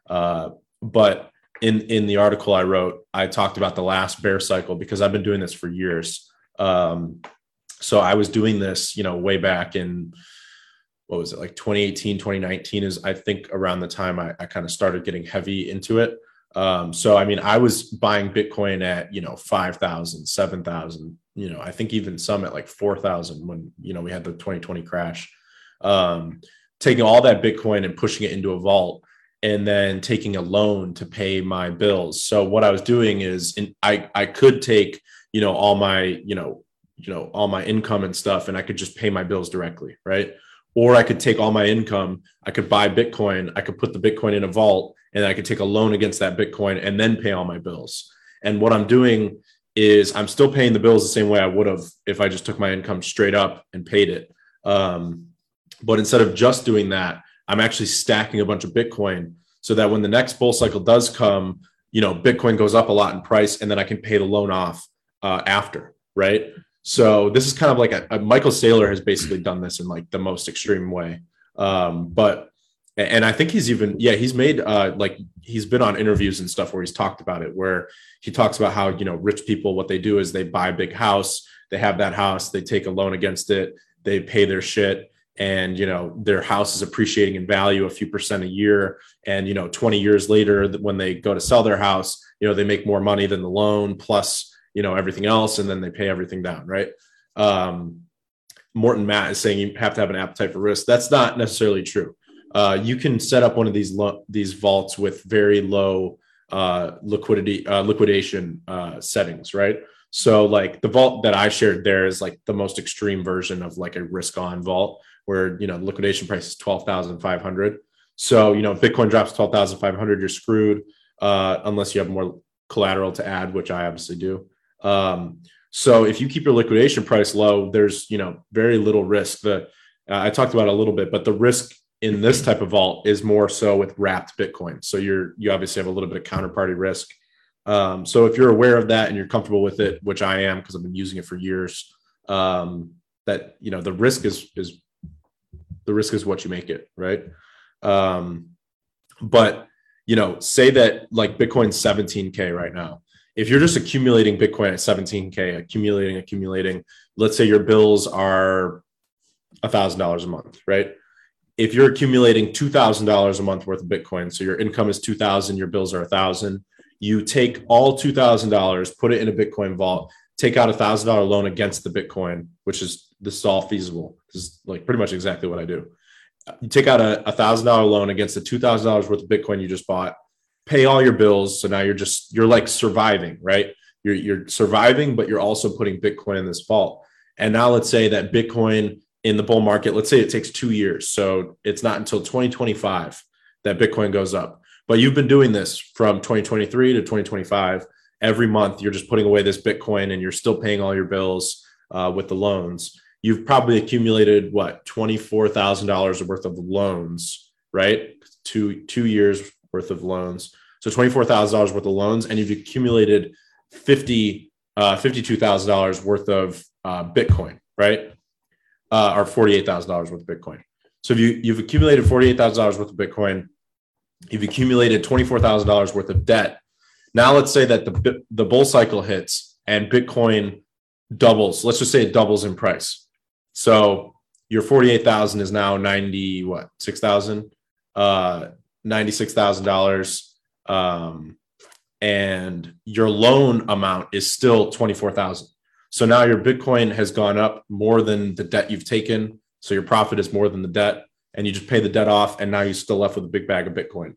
But in the article I wrote, I talked about the last bear cycle because I've been doing this for years. So I was doing this, way back in, what was it, like 2018, 2019 is, I think, around the time I kind of started getting heavy into it. So, I was buying Bitcoin at, 5,000, 7,000, I think even some at like 4,000 when, we had the 2020 crash, taking all that Bitcoin and pushing it into a vault and then taking a loan to pay my bills. So what I was doing is I could take, all my, all my income and stuff, and I could just pay my bills directly. Right. Or I could take all my income, I could buy Bitcoin, I could put the Bitcoin in a vault, and I could take a loan against that Bitcoin and then pay all my bills. And what I'm doing is I'm still paying the bills the same way I would have if I just took my income straight up and paid it. But instead of just doing that, I'm actually stacking a bunch of Bitcoin so that when the next bull cycle does come, Bitcoin goes up a lot in price, and then I can pay the loan off after, right? So this is kind of like a Michael Saylor has basically done this in like the most extreme way. And I think he's made he's been on interviews and stuff where he's talked about it, where he talks about how, rich people, what they do is they buy a big house, they have that house, they take a loan against it, they pay their shit, and, their house is appreciating in value a few percent a year. And, 20 years later, when they go to sell their house, they make more money than the loan plus, everything else, and then they pay everything down. Right. Morton Matt is saying you have to have an appetite for risk. That's not necessarily true. You can set up one of these vaults with very low liquidation settings, right? So like the vault that I shared there is like the most extreme version of like a risk on vault where, the liquidation price is 12,500. So, if Bitcoin drops 12,500, you're screwed unless you have more collateral to add, which I obviously do. So if you keep your liquidation price low, there's, very little risk. I talked about it a little bit, but the risk in this type of vault is more so with wrapped Bitcoin. So you obviously have a little bit of counterparty risk. So if you're aware of that and you're comfortable with it, which I am, because I've been using it for years, that, the risk is what you make it. Right. But, say that like Bitcoin's 17K right now. If you're just accumulating Bitcoin at 17K, accumulating, let's say your bills are $1,000 a month, right? If you're accumulating $2,000 a month worth of Bitcoin, so your income is 2,000, your bills are 1,000, you take all $2,000, put it in a Bitcoin vault, take out $1,000 loan against the Bitcoin, this is all feasible. This is like pretty much exactly what I do. You take out a $1,000 loan against the $2,000 worth of Bitcoin you just bought, pay all your bills. So now you're like surviving, right? You're surviving, but you're also putting Bitcoin in this vault. And now let's say that Bitcoin in the bull market, let's say it takes 2 years. So it's not until 2025 that Bitcoin goes up. But you've been doing this from 2023 to 2025, every month you're just putting away this Bitcoin and you're still paying all your bills with the loans, you've probably accumulated what, $24,000 worth of loans, right? Two years worth of loans. So $24,000 worth of loans, and you've accumulated $52,000 worth of Bitcoin, right? Or $48,000 worth of Bitcoin. So if you've accumulated $48,000 worth of Bitcoin, you've accumulated $24,000 worth of debt. Now let's say that the bull cycle hits and Bitcoin doubles. Let's just say it doubles in price. So your 48,000 is now $96,000. And your loan amount is still 24,000. So now your Bitcoin has gone up more than the debt you've taken. So your profit is more than the debt, and you just pay the debt off. And now you're still left with a big bag of Bitcoin.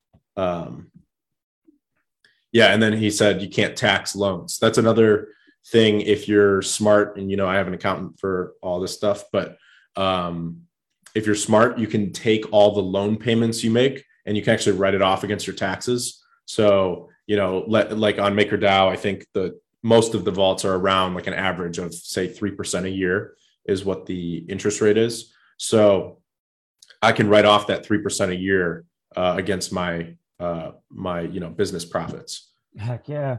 Yeah. And then he said, you can't tax loans. That's another thing. If you're smart, and, I have an accountant for all this stuff, but, if you're smart, you can take all the loan payments you make and you can actually write it off against your taxes. So, like on MakerDAO, I think most of the vaults are around like an average of say 3% a year is what the interest rate is. So I can write off that 3% a year against my business profits. Heck yeah.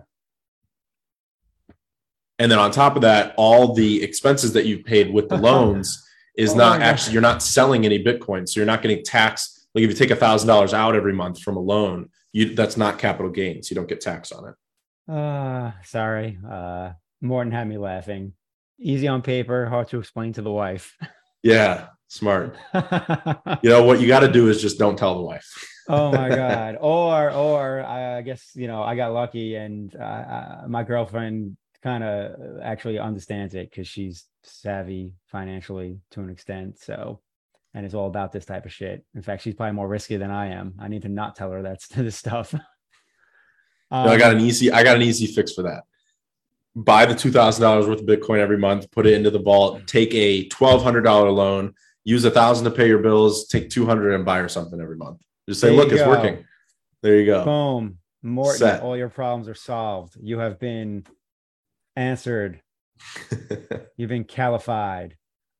And then on top of that, all the expenses that you've paid with the loans is not actually, you're not selling any Bitcoin. So you're not getting taxed. Like if you take $1,000 out every month from a loan, that's not capital gains. You don't get taxed on it. Sorry. Morton had me laughing. Easy on paper, hard to explain to the wife. Yeah, smart. What you got to do is just don't tell the wife. Oh my God. Or I guess, I got lucky and my girlfriend kind of actually understands it because she's savvy financially to an extent. So, and it's all about this type of shit. In fact, she's probably more risky than I am. I need to not tell her that's this stuff. I got an easy fix for that. Buy the $2,000 worth of Bitcoin every month, put it into the vault, take a $1,200 loan, use $1,000 to pay your bills, take $200 and buy her something every month. Just say, look, it's working. There you go. Boom. Morton, all your problems are solved. You have been answered. You've been calified.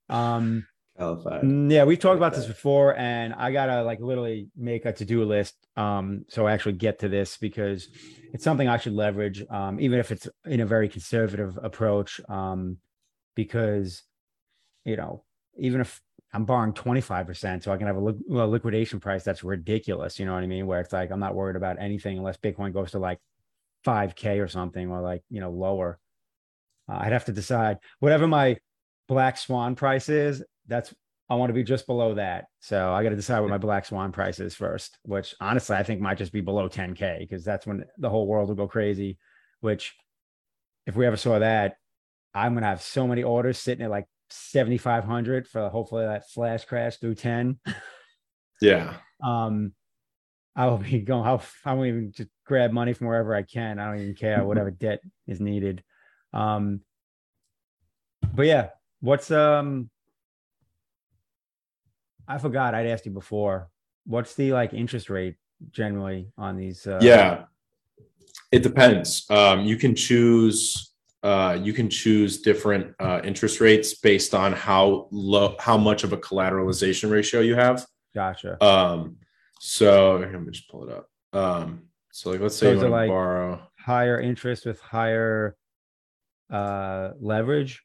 Yeah, we've talked about this before, and I gotta literally make a to-do list so I actually get to this because it's something I should leverage, even if it's in a very conservative approach, because even if I'm borrowing 25%, so I can have a liquidation price that's ridiculous, you know what I mean, where it's like I'm not worried about anything unless Bitcoin goes to like 5K or something, or lower. I'd have to decide whatever my black swan price is. I want to be just below that. So I got to decide what my black swan price is first, which honestly, I think might just be below 10K because that's when the whole world will go crazy, which if we ever saw that, I'm going to have so many orders sitting at like 7,500 for hopefully that flash crash through 10. Yeah. I'll be going, I won't even just grab money from wherever I can. I don't even care whatever debt is needed. But yeah, what's, I forgot I'd asked you before. What's the interest rate generally on these? Yeah, it depends. You can choose different interest rates based on how much of a collateralization ratio you have. Gotcha. So let me just pull it up. So let's say you want to borrow higher interest with higher leverage.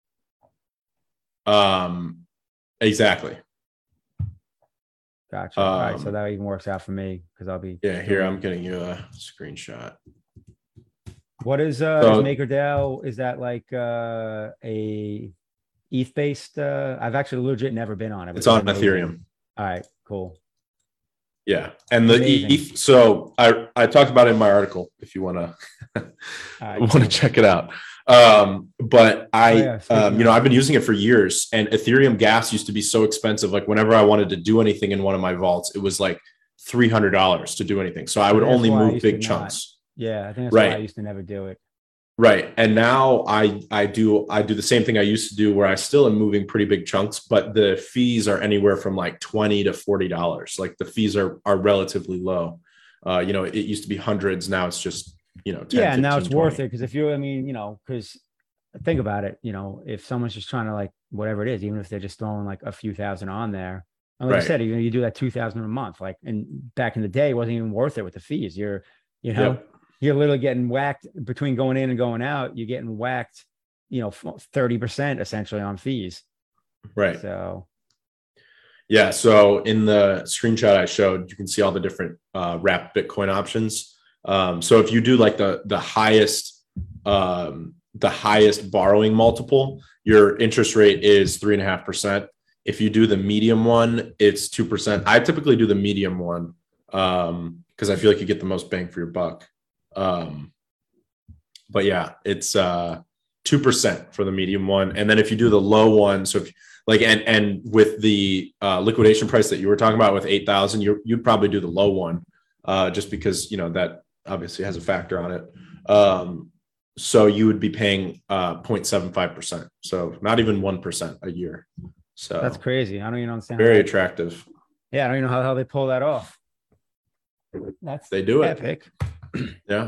Exactly. Gotcha. All right, so that even works out for me because I'll be. Yeah, here I'm getting you a screenshot. What is MakerDAO? Is that like a ETH based? I've actually legit never been on it. It's on Ethereum. All right, cool. Yeah, and the ETH. So I talked about it in my article. If you want to check it out. But I've been using it for years, and Ethereum gas used to be so expensive. Like whenever I wanted to do anything in one of my vaults, it was like $300 to do anything. So I would only move big chunks. Yeah. I think that's why I used to never do it. Right. And now I do the same thing I used to do where I still am moving pretty big chunks, but the fees are anywhere from like $20 to $40. Like the fees are relatively low. It used to be hundreds. Now it's just you know, 10, Yeah, and 15, now it's 20. worth it because if you, I mean, you know, because think about it, you know, if someone's just trying to like whatever it is, even if they're just throwing like a few thousand on there, and like I Right. said, you do that 2,000 a month, like, and back in the day, it wasn't even worth it with the fees. You know, Yep. you're literally getting whacked between going in and going out. You're getting whacked, you know, 30% essentially on fees. Right. So Yeah. So in the screenshot I showed, you can see all the different wrapped Bitcoin options. So if you do like the highest borrowing multiple, your interest rate is 3.5%. If you do the medium one, it's 2%. I typically do the medium one because I feel like you get the most bang for your buck. But yeah, it's 2% for the medium one. And then if you do the low one, so if like and with the liquidation price that you were talking about with 8,000, you'd probably do the low one just because, you know, that obviously has a factor on it. So you would be paying 0.75%. So not even 1% a year. So that's crazy. I don't even understand. Very attractive. Yeah, I don't even know how they pull that off. They do epic. It. Yeah.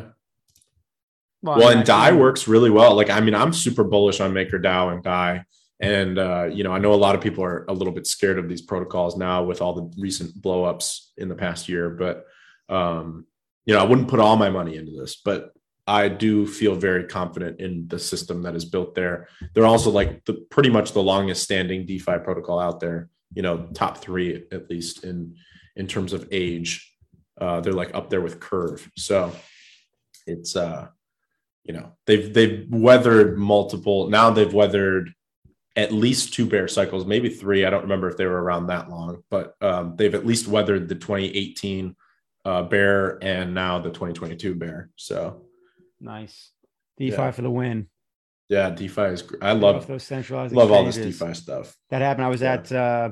Well, And DAI works really well. Like, I mean, I'm super bullish on MakerDAO and DAI. And, you know, I know a lot of people are a little bit scared of these protocols now with all the recent blowups in the past year. But, you know, I wouldn't put all my money into this, but I do feel very confident in the system that is built there. They're also like pretty much the longest standing DeFi protocol out there, you know, top 3, at least in terms of age. They're like up there with Curve. So it's, you know, they've weathered multiple. Now they've weathered at least 2 bear cycles, maybe 3. I don't remember if they were around that long, but they've at least weathered the 2018 bear and now the 2022 bear. So nice. DeFi for the win. Yeah, DeFi is. I love those centralized. Love all this DeFi stuff. That happened. I was at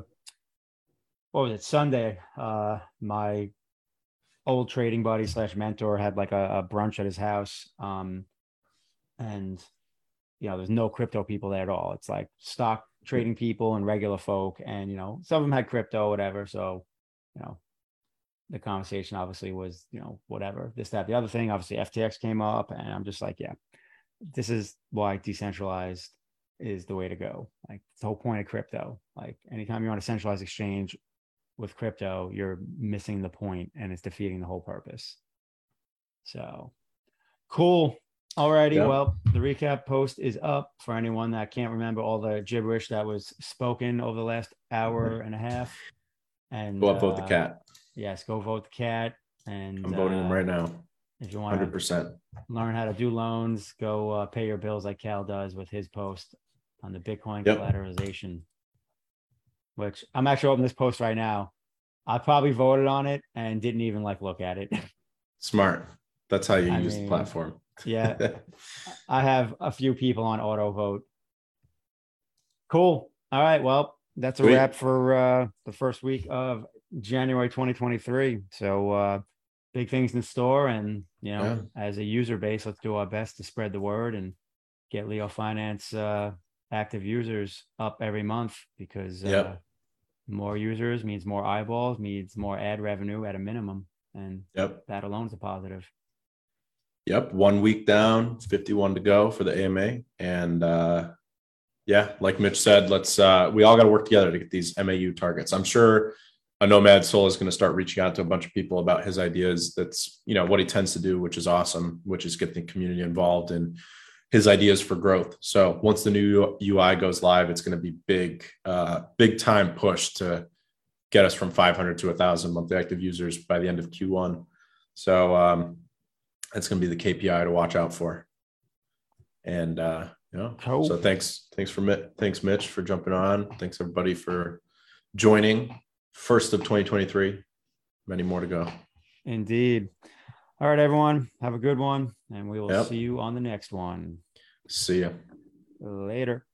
what was it, Sunday? My old trading buddy / mentor had like a brunch at his house. And you know, there's no crypto people there at all. It's like stock trading people and regular folk. And, you know, some of them had crypto, whatever. So, you know, the conversation obviously was, you know, whatever, this, that, the other thing. Obviously, FTX came up, and I'm just like, yeah, this is why decentralized is the way to go. Like, it's the whole point of crypto. Like, anytime you're on a centralized exchange with crypto, you're missing the point and it's defeating the whole purpose. So cool. Alrighty, yeah. Well, the recap post is up for anyone that can't remember all the gibberish that was spoken over the last hour and a half. And go vote the cat. Yes, go vote the cat. And I'm voting him right now. If you want 100% learn how to do loans, go pay your bills like Cal does with his post on the Bitcoin collateralization. Which I'm actually opening this post right now. I probably voted on it and didn't even like look at it. Smart. That's how you use the platform. Yeah. I have a few people on auto vote. Cool. All right. Well, that's a wrap for the first week of January 2023. So big things in store. And, you know, as a user base, let's do our best to spread the word and get Leo Finance active users up every month, because more users means more eyeballs, means more ad revenue at a minimum. And that alone is a positive. 1 week down, 51 to go for the AMA. And like Mitch said, let's we all got to work together to get these MAU targets. I'm sure a Nomad Soul is going to start reaching out to a bunch of people about his ideas. That's, you know, what he tends to do, which is awesome, which is get the community involved in his ideas for growth. So once the new UI goes live, it's going to be big time push to get us from 500 to 1,000 monthly active users by the end of Q1. So that's going to be the KPI to watch out for. And so thanks Mitch for jumping on. Thanks everybody for joining. First of 2023, many more to go. Indeed. All right, everyone, have a good one, and we will see you on the next one. See ya. Later.